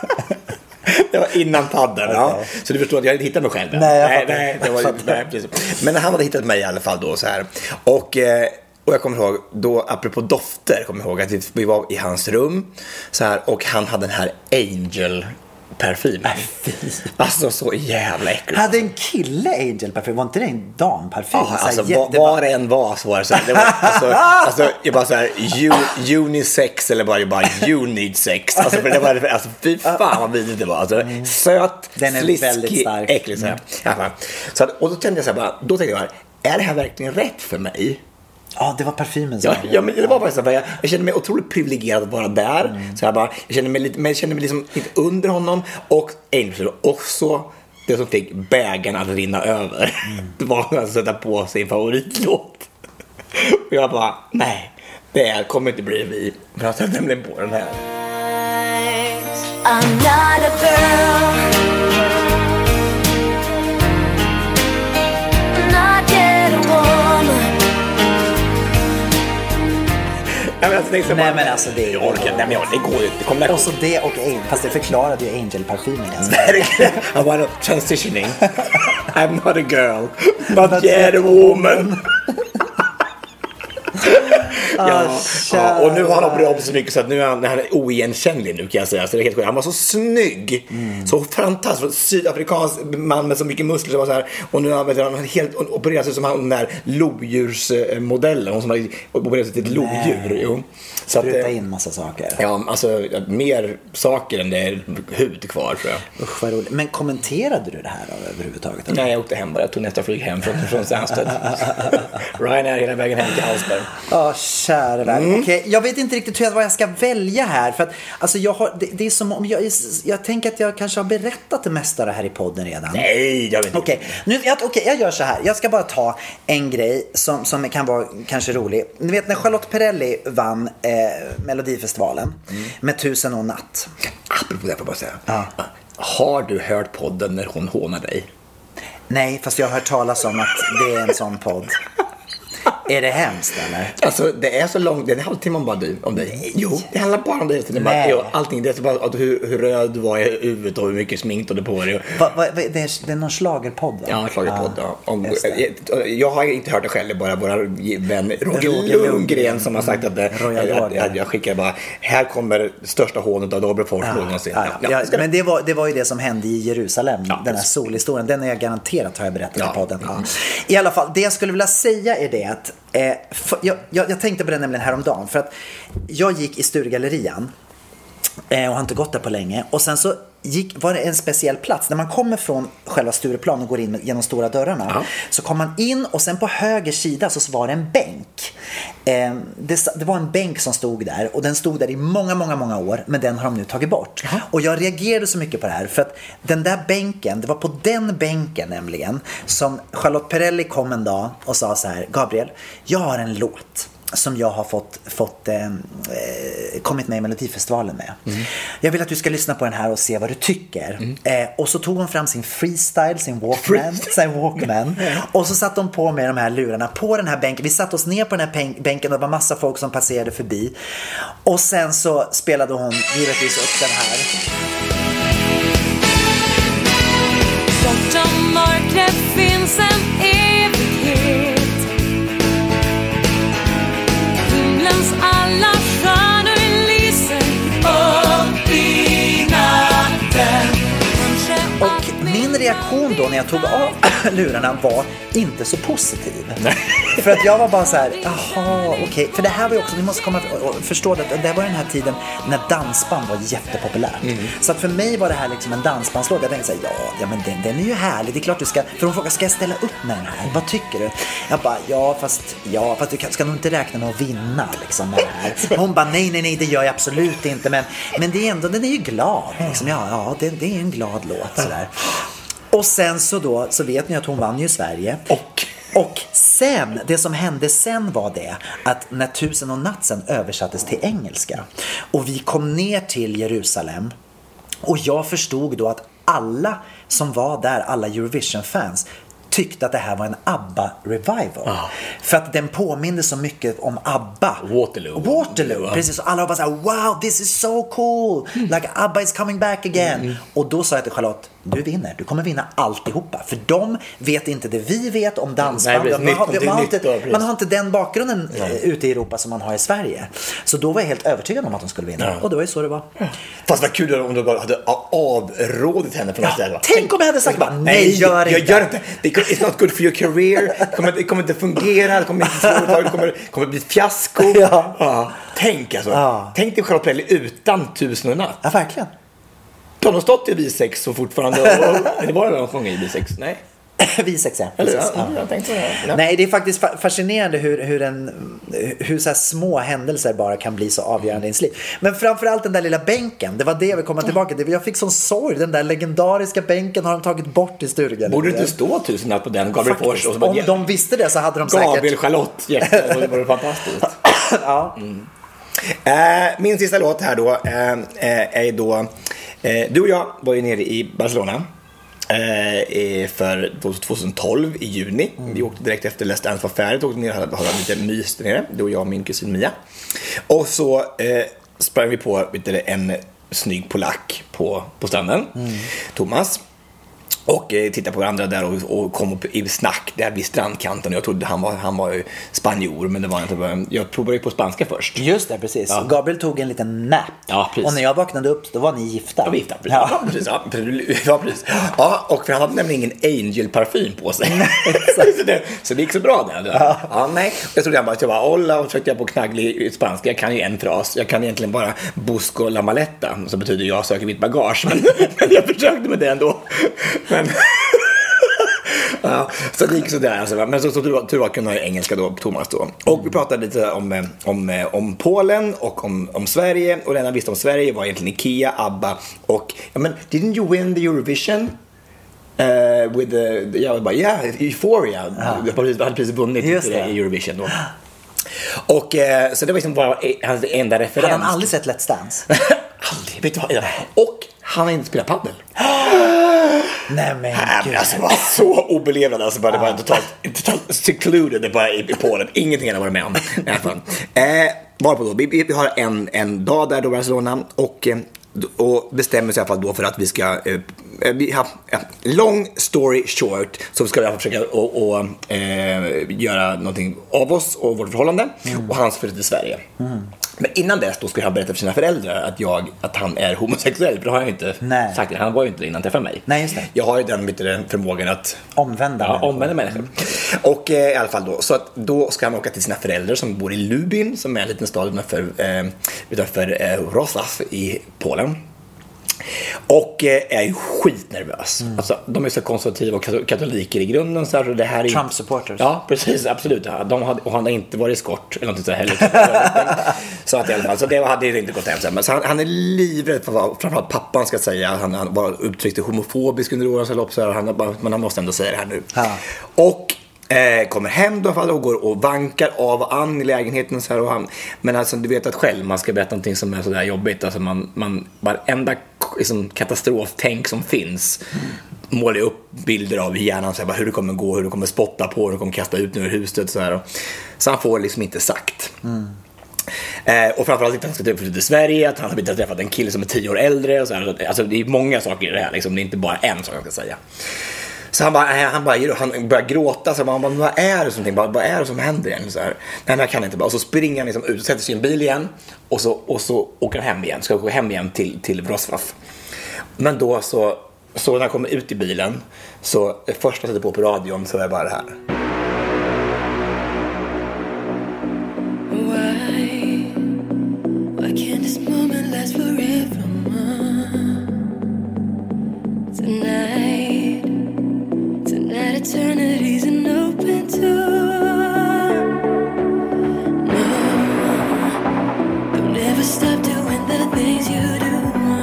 Det var innan padden, okay. Ja. Så du förstår att jag hade hittat mig själv. Nej, jag nej, nej, det var, nej, precis. Men han hade hittat mig i alla fall då så här. Och, och jag kommer ihåg, då, apropå dofter, kommer jag ihåg att vi var i hans rum så här, och han hade den här Angel parfym. Alltså så jävla äckligt. Hade en kille Angel parfym? Var inte det en damparfym? Ja, alltså var, var det en var så var det så här, det var, alltså, alltså jag bara så här u, unisex eller bara, bara you need sex. Alltså för det var alltså fy fan vad vidrigt det var. Alltså mm. söt, den är sliskig, väldigt stark. Äcklig så här. Mm. Så att, och då tänkte jag så här bara, då tänkte jag, är det här verkligen rätt för mig? Ja, det var parfymen. Ja, ja, men det var bara så här, jag, jag kände mig otroligt privilegierad att vara där. Mm. Så jag bara, jag kände mig lite, men jag kände mig liksom lite under honom och Angel också det som fick bägaren att rinna över. Mm. Det var att sätta på sin favoritlåt. Och jag bara, nej, det här kommer inte bli vi. För jag sätter nämligen på den här. I'm not a girl. Not yet a woman. Nej, men alltså, det är nej, men alltså det är jag orkar, nej, men jag, det går ju det kommer och så det och Angel, fast det förklarade ju Angel-parfymen ganska. Verkligen. I want transitioning. I'm not a girl, but, but yet a woman. Ja, ja, och nu har han opererat om så mycket så att nu är han, han är oigenkännlig nu kan jag säga. Så det är helt sjukt. Han var så snygg, mm. så fantastisk, sydafrikansk man med så mycket muskler som var så här. Och nu har han helt opererat sig som han, den där lodjursmodellen, hon som har opererat sig till ett lodjur. Jo. Så att det in massa saker. Ja, alltså mer saker än det är hud kvar tror jag. Usch vad roligt. Men kommenterade du det här då, överhuvudtaget? Eller? Nej, jag åkte hem bara. Jag tog nästa flyg hem från, från Stansted. Ryanair hela vägen hem till Hallsberg. Ja, oh, kära värld. Mm. Okej, okay, jag vet inte riktigt hur, vad jag ska välja här. För att, alltså, jag har, det, det är som om jag, jag tänker att jag kanske har berättat det mesta här i podden redan. Nej, jag vet inte. Okej, okay. jag, okay, jag gör så här. Jag ska bara ta en grej som, som kan vara kanske rolig. Ni vet när Charlotte Perrelli vann eh, Melodifestivalen mm. med Tusen och natt. Apropå det får jag bara säga. Ja. Har du hört podden när hon hånar dig? Nej, fast jag har hört talas om att det är en sån podd. Är det hemskt eller? Alltså det är så långt, det är en halvtimme om bara du om dig. Jo, det handlar bara om det. Det är bara, jo, allting, det är bara hur, hur röd du var i huvudet och hur mycket smink du hade på dig. Va, va, det, är, det är någon schlagerpodd va? Ja, schlagerpodd. Ja. Om, jag, jag har inte hört det själv, bara våra vän Roger, Roger Lundgren som har sagt att det, jag, jag, jag skickar bara, här kommer största hånet av Dobrefors ja, någonsin. Ja, ja. Ja, ja, men det var, det var ju det som hände i Jerusalem, ja, den här solhistorien. Den är jag garanterat har jag berättat ja. i podden. Ja. I alla fall, det jag skulle vilja säga är det att eh, för, jag, jag, jag tänkte på det nämligen häromdagen. För att jag gick i Sturegallerian eh, och har inte gått där på länge. Och sen så gick, var det en speciell plats. När man kommer från själva Stureplan och går in genom stora dörrarna ja. Så kom man in och sen på höger sida så var det en bänk. Eh, det, det var en bänk som stod där och den stod där i många, många, många år, men den har de nu tagit bort. Ja. Och jag reagerade så mycket på det här för att den där bänken, det var på den bänken nämligen som Charlotte Perrelli kom en dag och sa så här: Gabriel, jag har en låt som jag har fått, fått eh, kommit med i Melodifestivalen med. Mm. Jag vill att du ska lyssna på den här och se vad du tycker. Mm. Eh, och så tog hon fram sin freestyle, sin Walkman, sin Walkman. Och så satt de på med de här lurarna på den här bänken. Vi satt oss ner på den här bänken och det var massa folk som passerade förbi. Och sen så spelade hon givetvis upp den här. Bortom mörkret finns en evighet. Himlens alla stjärnor lyser upp i natten. Och min reaktion då när jag tog av lurarna var inte så positiv. För att jag var bara så här, jaha, okej. Okay. För det här var ju också, ni måste komma och förstå att det var den här tiden när dansband var jättepopulärt. Mm. Så att för mig var det här liksom en dansbandslåt. Jag tänkte så här, ja, ja men den, den är ju härlig. Det är klart du ska, för hon frågade, ska jag ställa upp med den här? Vad tycker du? Jag bara, ja fast, ja, fast du ska nog inte räkna med att vinna liksom med det här. Hon bara, nej, nej, nej, det gör jag absolut inte. Men, men det är ändå, den är ju glad. Liksom. Ja, ja det, det är en glad låt sådär. Och sen så då, så vet ni att hon vann ju Sverige. Och Och sen, det som hände sen var det att när Tusen och natt sen översattes till engelska och vi kom ner till Jerusalem och jag förstod då att alla som var där, alla Eurovision-fans tyckte att det här var en ABBA-revival. Ah. För att den påminner så mycket om ABBA. Waterloo. Waterloo, ja. Precis. Och alla var bara så här, wow, this is so cool. Mm. Like ABBA is coming back again. Mm. Och då sa jag till Charlotte, du vinner. Du kommer vinna alltihopa. För de vet inte det vi vet om dansband. Nej, man, har, man, har inte, man har inte den bakgrunden Nej. ute i Europa som man har i Sverige. Så då var jag helt övertygad om att de skulle vinna. Ja. Och det var ju så det var. Ja. Fast vad kul om du bara hade avrådit henne från att ja. Tänk om jag hade sagt bara, nej, gör inte. Jag gör inte. It's not good for your career. Det kommer, det kommer inte fungera. Det kommer inte det kommer, kommer bli ett fiasko. Ja. Ja. Tänk alltså. Ja. Tänk dig Charlotte Perrelli utan Tusen och natt. Ja, verkligen. Har de stått i vi sex och fortfarande och, det var det de sjöng i vi sex? Nej. vi sex, ja. Eller, ja, ja. Jag tänkte det. Ja. Nej, det är faktiskt fascinerande hur, hur, en, hur så här små händelser bara kan bli så avgörande i ens liv. Men framförallt den där lilla bänken, det var det jag vill komma tillbaka till. Jag fick sån sorg, den där legendariska bänken har de tagit bort i Sturgan. Borde inte stå Tusen natt på den, Gabriel Fors? Om bara, de visste det så hade de Gabriel, säkert... Gabriel, Charlotte, jätte, det var fantastiskt. Ja. Mm. Eh, min sista låt här då eh, är då eh, du och jag var ju nere i Barcelona eh, för tjugohundratolv i juni. Mm. Vi åkte direkt efter Let's Dance var färdigt och åkte ner och hade, hade lite mys där nere. Du och jag och min kusin Mia. Och så eh, sprang vi på vet du, en snygg polack på, på stranden. Mm. Thomas. Och eh, tittade på varandra där och, och kom upp i snack där vid strandkanten. Jag trodde han var, han var spanjor, men det var inte. Jag provade ju på spanska först. Just det, precis. Ja. Gabriel tog en liten nap. Ja, precis. Och när jag vaknade upp, då var ni gifta. Ja, vi gifta, precis. Ja. Ja, precis. Ja, precis. Ja, precis. Ja, och för han hade nämligen ingen Angel-parfym på sig. så, det, så det gick så bra där. Ja. Ja, nej. Jag trodde jag bara att jag var olla och försökte jag på knagglig spanska. Jag kan ju en fras. Jag kan egentligen bara busco la maleta, som betyder jag söker mitt bagage. Men, men jag försökte med det ändå. Men Ja, så det gick sådär alltså, men så, så tur, tur var kunde jag engelska då, Thomas då. Och vi pratade lite om, om, om Polen och om, om Sverige. Och det enda jag visste om Sverige var egentligen Ikea, ABBA och, ja men, didn't you win the Eurovision? Uh, with the, jag bara, yeah, Euphoria. Jag hade precis vunnit i Eurovision då. Och eh, så det var liksom bara hans enda referens. Hade han aldrig sett Let's Dance? Aldrig, vet du vad? Och han har inte spelat paddel. Nej men gud. Alltså, det var så obelevande. Alltså, bara, det var totalt, totalt secluded det bara i, i Polen. Ingenting hade varit med om. eh, Varpå då? Vi, vi har en, en dag där då i Barcelona. Och, och bestämmer sig i alla fall då för att vi ska... Eh, vi har, ja, long story short, så ska vi försöka och, och, eh, göra någonting av oss och vårt förhållande. Mm. Och hans flytt till Sverige. Mm. Men innan dess då skulle han berätta för sina föräldrar att, jag, att han är homosexuell. För det har jag inte Nej. sagt. Han var ju inte innan han träffade mig. Nej, just det. Jag har ju den, den förmågan att omvända ja, människor. Omvända människor. Mm. Och eh, i alla fall då. Så att då ska han åka till sina föräldrar som bor i Lubin, som är en liten stad utanför, eh, utanför eh, Wrocław i Polen. Och eh, är ju skitnervös. Mm. Alltså, de är så konservativa och katoliker i grunden. Så här, det här är Trump-supporters. Ja, precis, absolut. Ja. De hade, och han har inte varit skort eller något så heller. Så att i alla fall, så det hade inte gått hem sen. Men så han, han är livrädd för vad framförallt pappan ska säga. Han, han var uttryckte homofobisk under årens lopp. Så han bara, men han måste ändå säga det här nu. Ja. Och Eh, kommer hem då och går och vankar av och an i lägenheten så här, och han, men alltså du vet att själv man ska berätta någonting som är så där jobbigt, alltså man, man varenda liksom, katastroftänk som finns mm. målar upp bilder av i hjärnan så här, bara, hur det kommer gå, hur det kommer spotta på, hur det kommer kasta ut nu ur huset så här, och, så han får liksom inte sagt mm. Eh, och framförallt inte att han ska träffa till Sverige, att han har träffat en kille som är tio år äldre och så här, alltså det är många saker i det här liksom, det är inte bara en sak jag ska säga. Så han bara, han bara han börjar gråta. Så han bara, vad är det som, vad är det som händer igen? Så här, nej men jag kan inte bara. Och så springer han liksom ut och sätter sig i en bil igen. Och så, och så åker han hem igen. Ska gå hem igen till, till Wrocław. Men då så, så när han kommer ut i bilen. Så först jag sätter på på radion så är det bara det här. Why? Why can't this moment last forever? Tonight eternity's an open door. No, don't ever stop doing the things you do.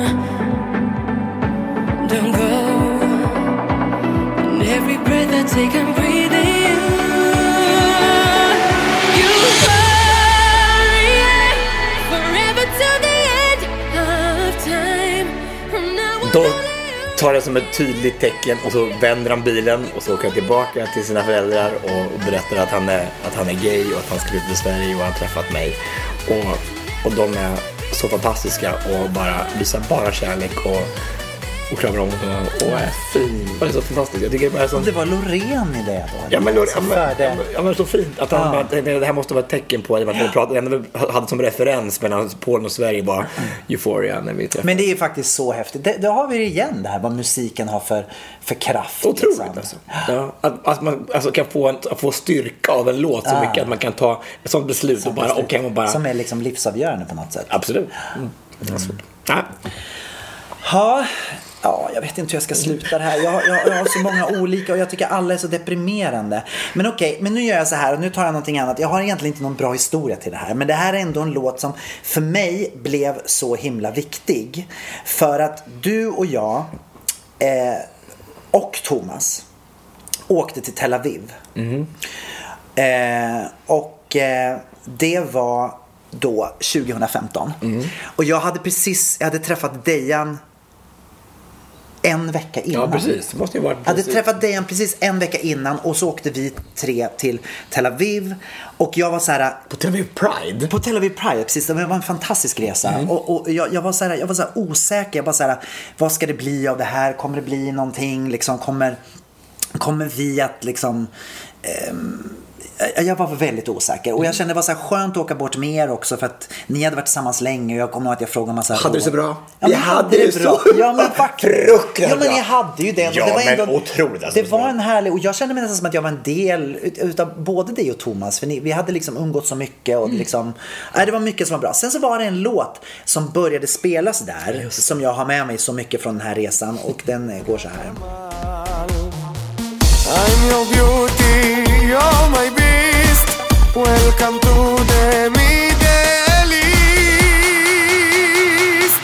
Don't go. And every breath I take, I'm breathing. You hurry forever till the end of time. From now on. Tar det som ett tydligt tecken och så vänder han bilen och så åker han tillbaka till sina föräldrar och berättar att han är, att han är gay och att han ska flytta till Sverige och han har träffat mig. Och, och de är så fantastiska och bara visar bara kärlek och, och kramar om och, och är fin. Och det är så fantastiskt. Jag tycker det, är så... det var Loreen i det då? Ja men, Loreen, men, det... ja, men så fint att han, ja. Det här måste vara ett tecken på att vi pratade, hade som referens mellan Polen och Sverige bara Euphoria när vi träffade. Men det är faktiskt så häftigt. Det, då har vi det igen det här vad musiken har för, för kraft. Otroligt liksom. Alltså. Ja, att, att man alltså, kan få, en, få styrka av en låt så ja. mycket att man kan ta ett sånt beslut som och bara, beslut. Okay, och bara... som är liksom livsavgörande på något sätt. Absolut. Mm. Mm. Ja. Ja. Ja, jag vet inte hur jag ska sluta det här. Jag, jag, jag har så många olika och jag tycker alla är så deprimerande. Men okej, okay, men nu gör jag så här och nu tar jag någonting annat. Jag har egentligen inte någon bra historia till det här. Men det här är ändå en låt som för mig blev så himla viktig. För att du och jag eh, och Thomas åkte till Tel Aviv. Mm. Eh, och eh, det var då tjugo femton. Mm. Och jag hade precis, jag hade träffat Dejan en vecka innan. Ja, precis. Det måste ju vara precis. Jag hade träffat Dejan precis en vecka innan och så åkte vi tre till Tel Aviv och jag var så här på Tel Aviv Pride. På Tel Aviv Pride, precis. Det var en fantastisk resa. Mm. Och, och jag, jag var så här, jag var så här osäker. Jag var så här, vad ska det bli av det här? Kommer det bli någonting liksom kommer kommer vi att liksom ehm, jag var väldigt osäker och jag kände det var så här skönt att åka bort med er också för att ni hade varit tillsammans länge och jag kommer ihåg att jag frågade massa hade det så bra? Ja, men hade det bra. Ja men faktiskt. Ja men jag hade ju den. Ja, det var ändå men otroligt. Alltså, det var en härlig och jag kände mig nästan som att jag var en del utav både dig och Thomas för ni, vi hade liksom umgått så mycket och mm. liksom nej, det var mycket som var bra. Sen så var det en låt som började spelas där som jag har med mig så mycket från den här resan och den går så här. I'm your beauty, you're my beast. Welcome to the Middle East.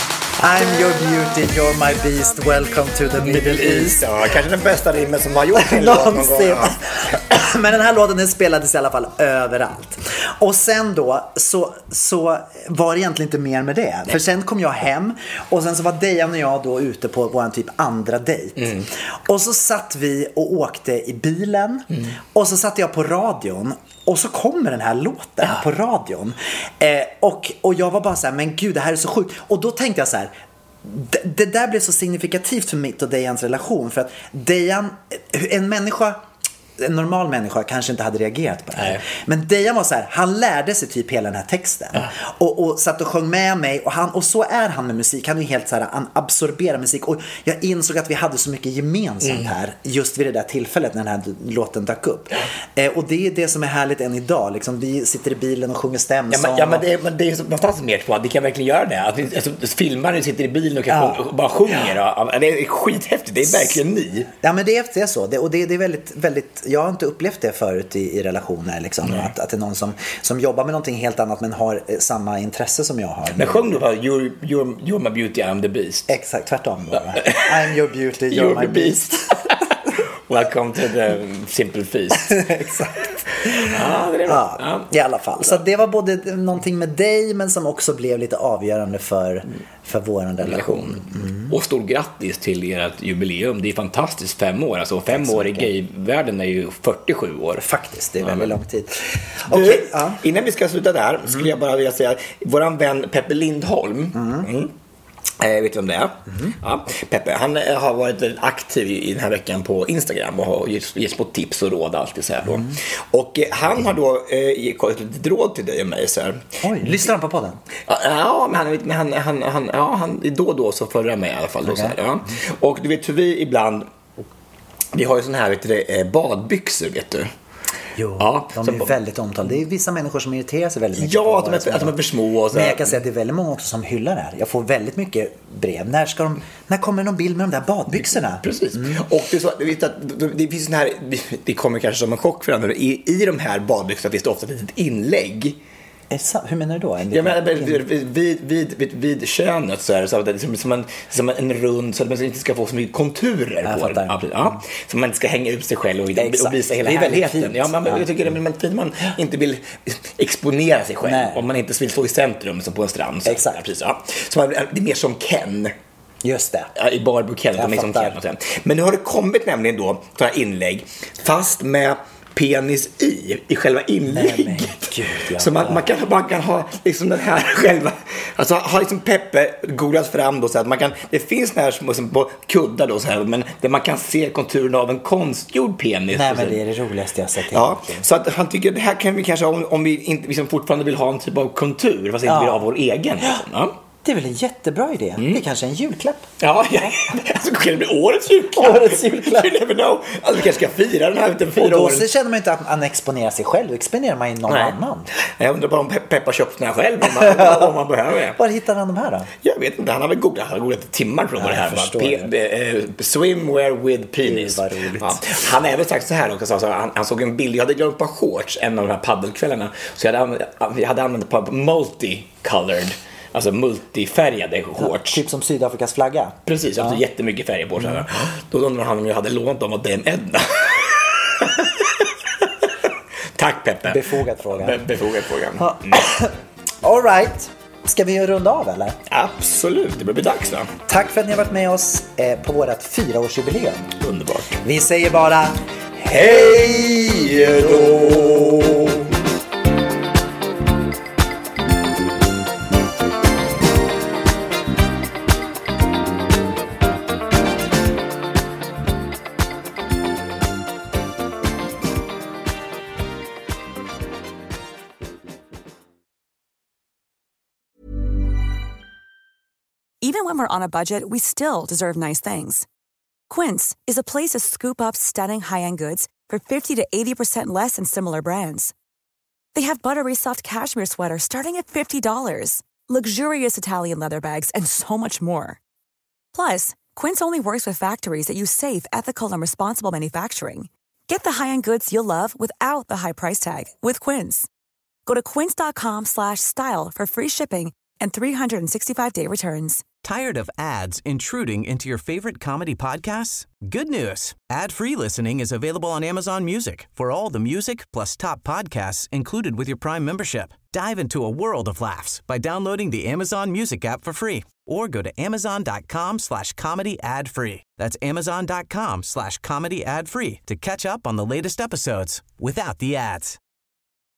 I'm your beauty, you're my beast. Welcome to the Middle East. Ja, kanske den bästa rimmen som har gjort en låt någon gång. Ja. Men den här låten den spelades i alla fall överallt. Och sen då så, så var det egentligen inte mer med det. Nej. För sen kom jag hem och sen så var Dejan och jag då ute på vår typ andra dejt. Mm. Och så satt vi och åkte i bilen. Mm. Och så satt jag på radion. Och så kommer den här låten ja. på radion. Eh, och, och jag var bara så här, men gud, det här är så sjukt. Och då tänkte jag så här, det, det där blev så signifikativt för mitt och Dejans relation. För att Dejan, en människa... en normal människa kanske inte hade reagerat på det här. Nej. Men Dejan var så här, han lärde sig typ hela den här texten. Ja. Och, och satt och sjöng med mig. Och, han, och så är han med musik. Han är ju helt så här, han absorberar musik. Och jag insåg att vi hade så mycket gemensamt mm. här. Just vid det där tillfället när den här låten dök upp. Ja. Eh, och det är det som är härligt än idag. Liksom, vi sitter i bilen och sjunger stämsång. Ja, men, ja, men det, men det är så fantastiskt mer på att vi kan verkligen göra det. Att vi, alltså, filmare sitter i bilen och, kan ja. och bara sjunger. Ja. Det är skithäftigt. Det är verkligen ni. Ja, men det är, det är så. Det, och det, det är väldigt, väldigt... Jag har inte upplevt det förut i, i relationer liksom. Mm. att, att det är någon som, som jobbar med någonting helt annat men har eh, samma intresse som jag har. Men sjöng du bara you're, you're, you're my beauty, I'm the beast? Exakt, tvärtom bara. I'm your beauty, you're, you're my beast, beast. Welcome to the simple feast. Exakt. Ja, det är bra. Ja, i alla fall. Så det var både någonting med dig men som också blev lite avgörande för, för vår relation. Mm. Och stort grattis till ert jubileum. Det är fantastiskt, fem år. Alltså fem år i gayvärlden är ju fyrtiosju år. Faktiskt, det är väldigt lång tid. Du, okay, ja. Innan vi ska sluta där mm. skulle jag bara vilja säga våran vän Peppe Lindholm. Mm. Mm. Eh, vet du vem det är? Mm. Ja, Peppe, han eh, har varit aktiv i, i den här veckan på Instagram och har gett, gett på tips och råd alltid så här då. Mm. Och eh, han har då eh, gett ett råd till dig och mig så här. Oj, lyssnar han på podden? Ja, ja men, han, men han, han, han, ja, han då och då så följer jag med i alla fall då, okay. Så här, ja. Och du vet hur vi ibland vi har ju sån här vet du, badbyxor vet du. Jo, ja, de är så, väldigt omtalade. Det är vissa människor som irriterar sig väldigt mycket. Ja, att de, är, att de är för små och så. Men jag kan säga att det är väldigt många också som hyllar det här. Jag får väldigt mycket brev. När, ska de, när kommer någon bild med de där badbyxorna? Precis. Mm. Och det, är så, vet att det finns sån här, det kommer kanske som en chock för andra. I, i de här badbyxorna finns det ofta ett inlägg. Hur menar du då? Ja, men, vid, vid, vid, vid könet så är det så att det är som en, som en rund så att man inte ska få så mycket konturer jag på den. Ja, så man inte ska hänga ut sig själv och, och visa hela helheten. Ja, man, ja. Jag tycker det är fint man inte vill exponera sig själv. Nej. Om man inte vill stå i centrum som på en strand. Så, exakt. Precis, ja. Så man, det är mer som Ken. Just det. Ja, i Barbie Ken. De är som Ken. Men nu har det kommit nämligen då sådana inlägg fast med penis i, i själva inlägget. Nej, Gud, så man, man, kan, man kan ha liksom den här själva, alltså har liksom Peppe googlat fram då så att man kan, det finns den här som liksom på kuddar då så här, men där man kan se konturen av en konstgjord penis. Nej, men det är det roligaste jag sett. Ja, så att han tycker det här kan vi kanske, om, om vi inte liksom fortfarande vill ha en typ av kontur, fast inte ja. vill ha vår egen. Liksom, ja. Det är väl en jättebra idé. Mm. Det är kanske en julklapp. Ja, ja. Alltså, det kan bli årets julklapp. Årets julklapp. You never know. Alltså, vi kanske ska fira den här utan fyra år. Och då åren. Så känner man inte att man exponerar sig själv. Då exponerar man ju någon Nej. annan. Jag undrar bara om Peppa köpt den här själv. Om man, om man behöver det. Var hittar han de här då? Jag vet inte. Han har väl googlat. Han har googlat timmar tror jag ja, det här. P- det. Uh, swimwear with penis. Det roligt. Ja. Han har även sagt så här också. Så han, han såg en bild. Jag hade glömt på shorts en av de här paddelkvällarna. Så jag hade, jag hade använt på multicolored. Alltså multifärgade shorts. Ja, typ som Sydafrikas flagga. Precis, jag hade ja. jättemycket färger på. Så här. Då undrar han om jag hade lånat dem av den Edna. Tack Peppe. Befogad fråga. Be- befogad fråga. Ja. Mm. All right. Ska vi runda av eller? Absolut, det blir dags då. Tack för att ni har varit med oss eh, på vårt fyraårsjubileum. Underbart. Vi säger bara hej då! Even when we're on a budget, we still deserve nice things. Quince is a place to scoop up stunning high-end goods for fifty to eighty percent less than similar brands. They have buttery soft cashmere sweaters starting at fifty dollars, luxurious Italian leather bags, and so much more. Plus, Quince only works with factories that use safe, ethical, and responsible manufacturing. Get the high-end goods you'll love without the high price tag with Quince. Go to quince.com slash style for free shipping and three sixty-five day returns. Tired of ads intruding into your favorite comedy podcasts? Good news. Ad-free listening is available on Amazon Music for all the music plus top podcasts included with your Prime membership. Dive into a world of laughs by downloading the Amazon Music app for free or go to amazon.com slash comedy ad free. That's amazon.com slash comedy ad free to catch up on the latest episodes without the ads.